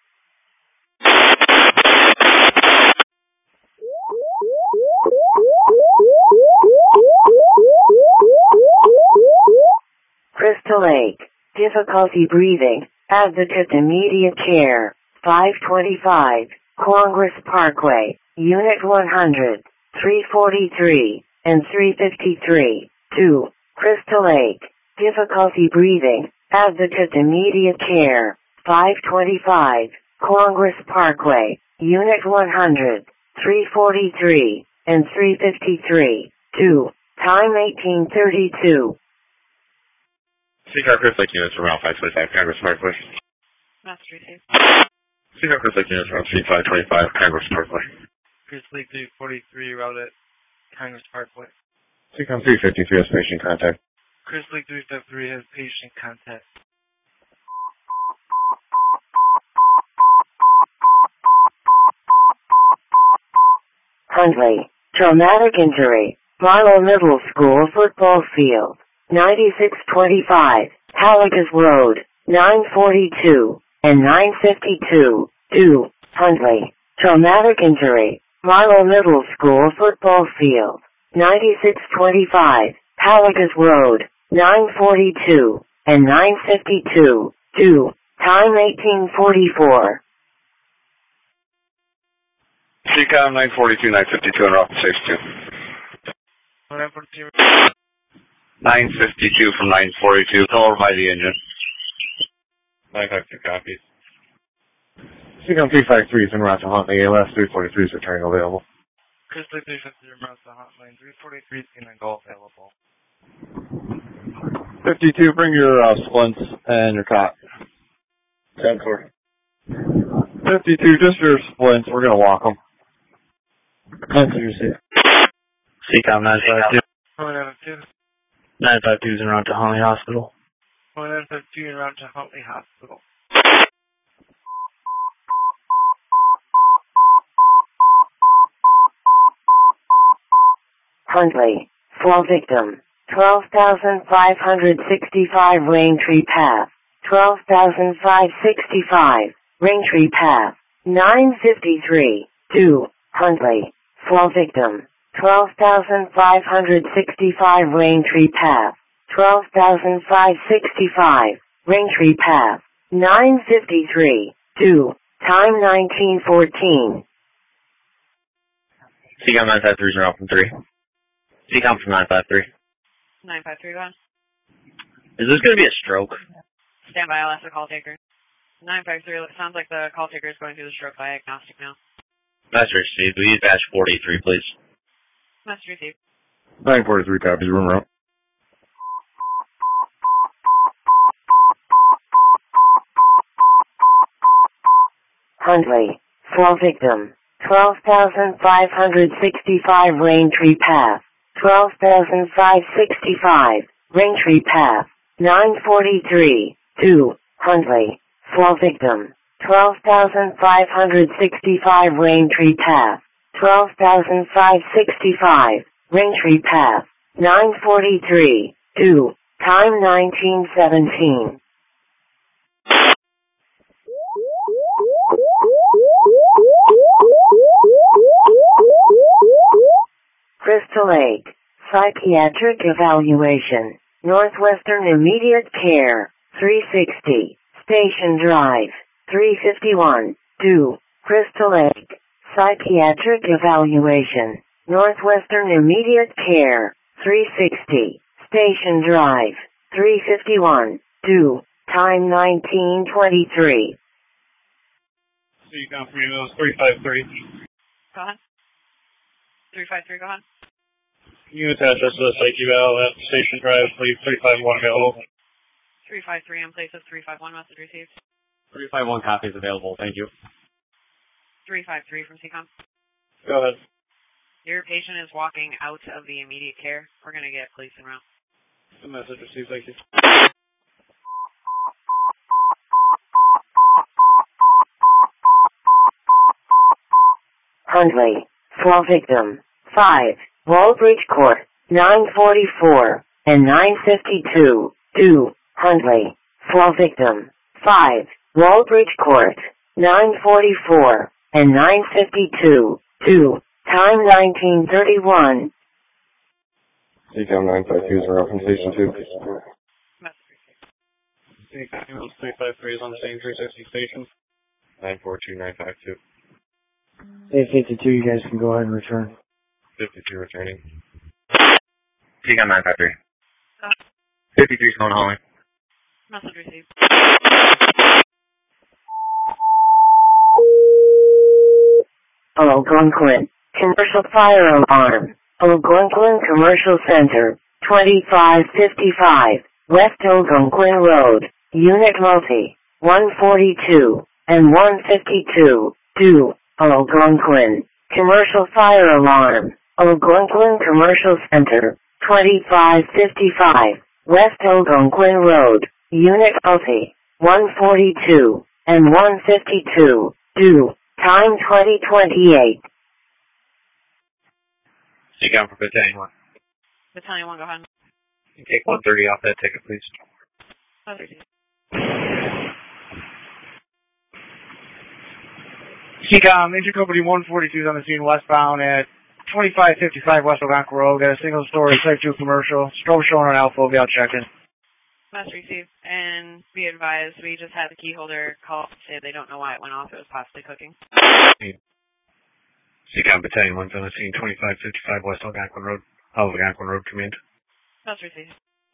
Crystal Lake, difficulty breathing, advocate immediate care, five twenty-five, Congress Parkway, Unit one hundred, three forty-three, and three fifty-three, two, Crystal Lake, difficulty breathing, advocate immediate care, five twenty-five, Congress Parkway, Unit one hundred, three forty-three, and three fifty-three, two, time eighteen thirty-two. C COM Chris Lake units around five twenty-five Congress Parkway. Message received. C COM Chris Lake units around C five twenty-five Congress Parkway. Chris Lake three forty-three, route at Congress Parkway. C COM three fifty-three has patient contact. Chris Lake three fifty-three has patient contact. Huntley, traumatic injury, Marlow Middle School football field, ninety-six twenty-five, Halligas Road, nine forty-two, and nine fifty-two, two, Huntley, traumatic injury, Marlow Middle School football field, ninety-six twenty-five, Halligas Road, nine forty-two, and nine fifty-two, two, Time eighteen forty-four. C COM nine forty-two, nine fifty-two on route to six two. nine fifty-two from nine forty-two. Come over by the engine. nine fifty-two copies. C COM three five three is en route to Huntley. A L S three forty-three is returning available. Crystal three fifty en route to Hotline. three forty-three is in the Gulf available. fifty-two, bring your uh, splints and your cot. ten four. fifty-two, just your splints. We're going to walk them. That's what you see. C COM nine five two. nine five two is en route to Huntley Hospital. nine five two en route to Huntley Hospital. Huntley. Fall victim. twelve thousand five hundred sixty-five Raintree Path. twelve thousand five hundred sixty-five. Raintree Path. nine fifty-three. two. Huntley. Fall victim. twelve thousand five hundred sixty-five Raintree Path. twelve thousand five hundred sixty-five. Raintree Path. nine fifty-three. two. Time nineteen fourteen. C COM nine five three is en route from three. C COM from nine five three. nine five three, go on. Is this going to be a stroke? Stand by, I'll ask the call taker. nine five three, it sounds like the call taker is going through the stroke diagnostic now. Message received. We need batch forty-three, please. Message received. nine forty-three copies, room route. Huntley. Fall victim. twelve thousand five hundred sixty-five Raintree Path. twelve thousand five hundred sixty-five. Raintree Path. nine forty-three. two. Huntley. Fall victim. twelve thousand five hundred sixty-five Raintree Path. twelve thousand five hundred sixty-five. Raintree Path. nine forty-three. two. Time nineteen seventeen. Crystal Lake. Psychiatric evaluation. Northwestern Immediate Care. three sixty. Station Drive. three fifty-one. two. Crystal Lake. Psychiatric evaluation. Northwestern Immediate Care. three sixty. Station Drive. three fifty-one. two. Time nineteen twenty-three. C COM three those three five three. Go on. three five three, go on. Can you attach us to the psych eval at Station Drive, please? three five one available. three five three in place of three five one, message received. three five one copies available, thank you. three five three from C COM. Go ahead. Your patient is walking out of the immediate care. We're going to get police en route. The message received, thank you. Huntley. Fall victim. five. Walbridge Court. nine forty-four. And nine fifty-two. two. Huntley. Fall victim. five. Walbridge Court. nine forty-four. And nine fifty-two. two. Time nineteen thirty-one. C COM nine five two is en route from Station two. C COM three five three is on the same three sixty station. nine four two, nine five two. A fifty-two, you guys can go ahead and return. fifty-two returning. C COM nine five three. fifty-three is going home. Message received. Algonquin. Commercial fire alarm. Algonquin Commercial Center. twenty-five fifty-five. West Algonquin Road. Unit Multi. one forty-two. And one fifty-two. two. Algonquin. Commercial fire alarm. Algonquin Commercial Center. twenty-five fifty-five. West Algonquin Road. Unit Multi. one forty-two. And one fifty-two. two. Time twenty twenty-eight. C COM for Battalion one. Battalion one, go ahead. You take one thirty off that ticket, please. Message received. C COM, Engine Company one forty-two is on the scene westbound at twenty-five fifty-five West Algonquin Road. Got a single story Type two commercial. Strobe showing on Alpha. We'll be out checking. Must receive. And be advised, we just had the key holder call to say they don't know why it went off. It was possibly cooking. C COM Battalion one's on the scene, twenty-five fifty-five West Algonquin Road. Algonquin Road Command. Must receive.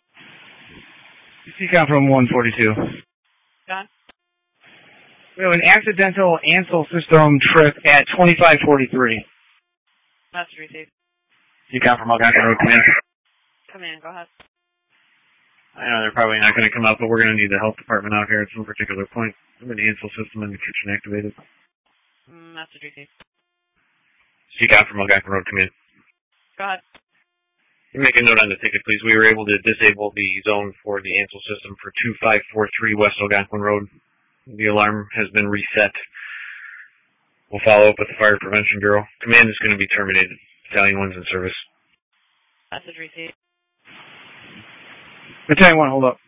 C COM from one forty-two. John? We have an accidental Ansel system trip at twenty-five forty-three. Must receive. C COM from Algonquin Road Command. Come in, go ahead. I know they're probably not going to come out, but we're going to need the health department out here at some particular point. We have an Ansel system in the kitchen activated. Must receive. C COM from Algonquin Road Command. Go ahead. You make a note on the ticket, please. We were able to disable the zone for the Ansel system for two five four three West Algonquin Road. The alarm has been reset. We'll follow up with the Fire Prevention Bureau. Command is going to be terminated. Battalion one's in service. Message received. Battalion one, hold up.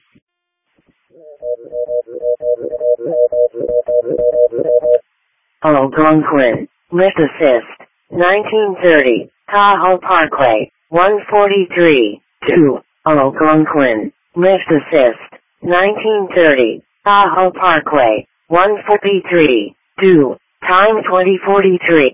Algonquin, lift assist, nineteen thirty, Tahoe Parkway, one forty-three, two, Algonquin, lift assist, nineteen thirty, Tahoe Parkway, one forty-three, two, time twenty forty-three.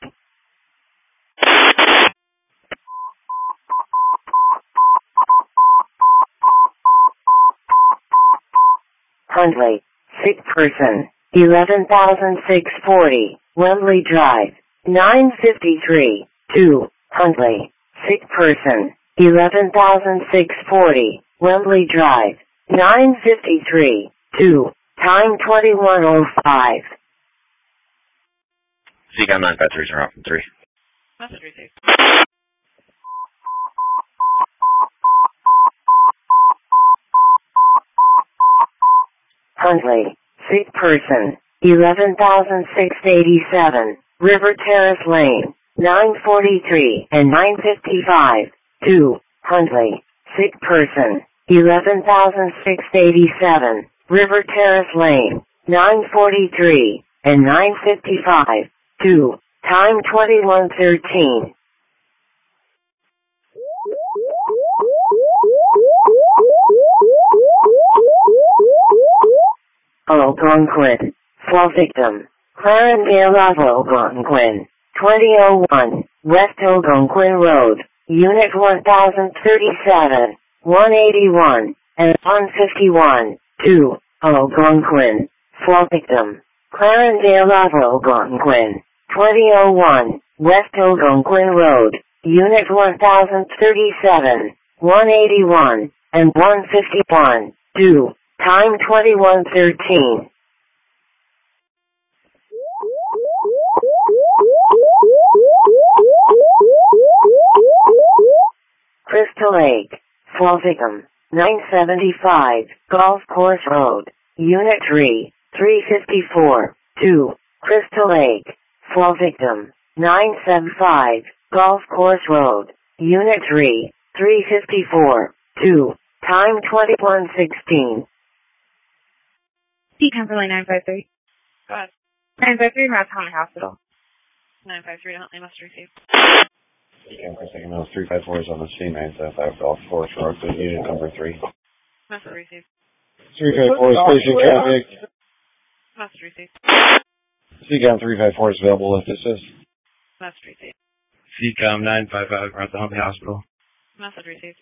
Huntley, sick person, eleven thousand six hundred forty, Wembley Drive, nine fifty-three, two, Huntley, sick person, eleven thousand six hundred forty, Wembley Drive, nine fifty-three, two, time twenty-one oh five. C COM nine five three zero from three. Message received. Huntley, sick person, eleven thousand six hundred eighty-seven, River Terrace Lane, nine forty-three and nine fifty-five, two, Huntley, sick person, eleven thousand six hundred eighty-seven, River Terrace Lane, nine forty-three and nine fifty-five, two, time twenty-one thirteen. Algonquin, fall victim, Clarendale of Algonquin, twenty oh one, West Algonquin Road, Unit one thousand thirty-seven, one eighty-one, and one fifty-one, two, Algonquin, fall victim, Clarendale of Algonquin, twenty oh one, West Algonquin Road, Unit one thousand thirty-seven, one eighty-one, and one fifty-one, two, time twenty-one thirteen. Crystal Lake, fall victim, nine seventy-five, Golf Course Road, Unit three, three fifty-four, two, Crystal Lake, fall victim, nine seventy-five, Golf Course Road, Unit three, three fifty-four, two, time twenty-one sixteen. C Cumberland nine five three. Go ahead. nine five three, Route County Hospital. nine five three, Huntley must receive. Cam for second miles, three five four is on the scene, nine seven five Golf Course Road, unit number three. Must receive. three five four is facing traffic. Must receive. C COM three five four is available if this is. Must receive. C COM nine five five, we're at the Huntley Hospital. Message received.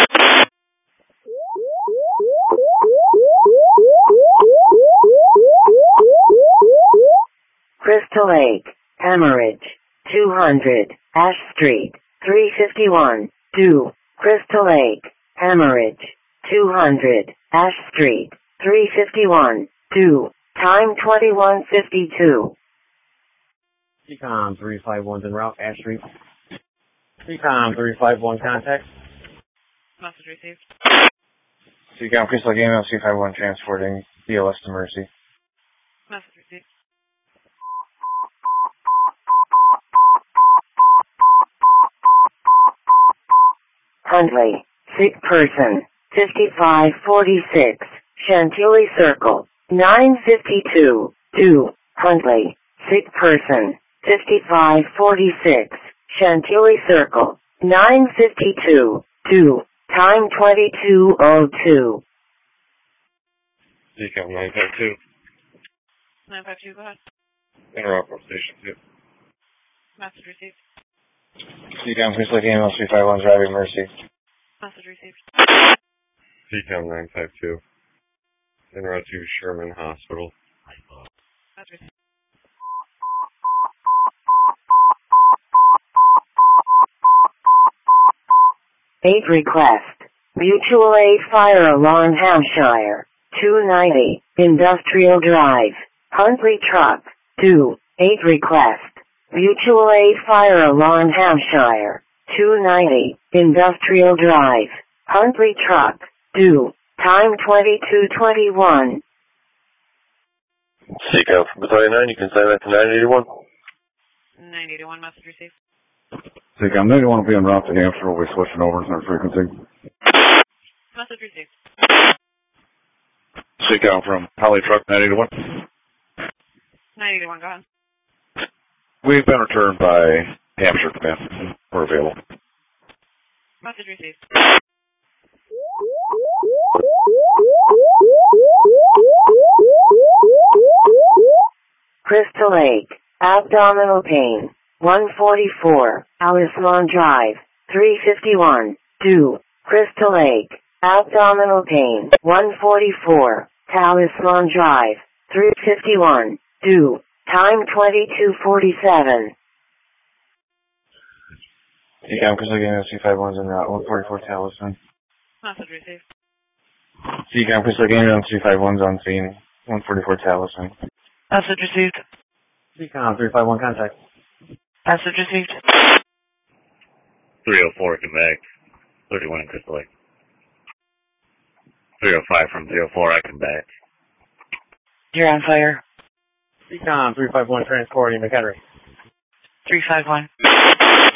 Crystal Lake, Hemorrhage, two hundred, Ash Street, three fifty-one, two, Crystal Lake, Hemorrhage, two hundred, Ash Street, three fifty-one, two, time twenty-one fifty-two. C COM three five one's en route, Ash Street. C COM three five one contact. Message received. C COM Crystal Lake, C five one transporting B L S to Mercy. Message received. Huntley, sick person, fifty-five forty-six, Chantilly Circle, nine fifty-two, two, Huntley, sick person, fifty-five forty-six, Chantilly Circle, nine fifty-two, two, time twenty-two oh two. Decom nine five two. nine five two, go ahead. Interrupt from station two. Message received. Decom, please look ambulance three five one driving Mercy. Message received. Decom nine five two. Interrupt to Sherman Hospital. Message received. Eight request. Mutual Aid Fire Alarm Hampshire. two ninety. Industrial Drive. Huntley Truck. two. Eight request. Mutual Aid Fire Alarm Hampshire. two ninety. Industrial Drive. Huntley Truck. two. Time twenty-two twenty-one. Decom from Battalion nine, you can sign that to nine eighty-one. nine eighty-one, message received. Decom ninety-one will be en route to Hampshire. We'll be switching over to our frequency. Message received. Decom from Holly Truck nine eighty-one. nine eighty-one, go ahead. We've been returned by Hampshire Command. We're available. Message received. Crystal Lake. Abdominal pain. one forty-four. Talisman Drive. three fifty-one. two. Crystal Lake. Abdominal pain. one forty-four. Talisman Drive. three fifty-one. two. Time twenty-two forty-seven. Decom, please look ambulance three five one's en route one forty-four Talisman. Message received. Decom, please look ambulance three five one's on scene. one forty-four Talisman. Message received. Decom, three five one contact. Message received. three oh four, come back. thirty-one in Crystal Lake. three oh five from three oh four, I come back. You're on fire. Decom, three five one transporting McHenry. three five one.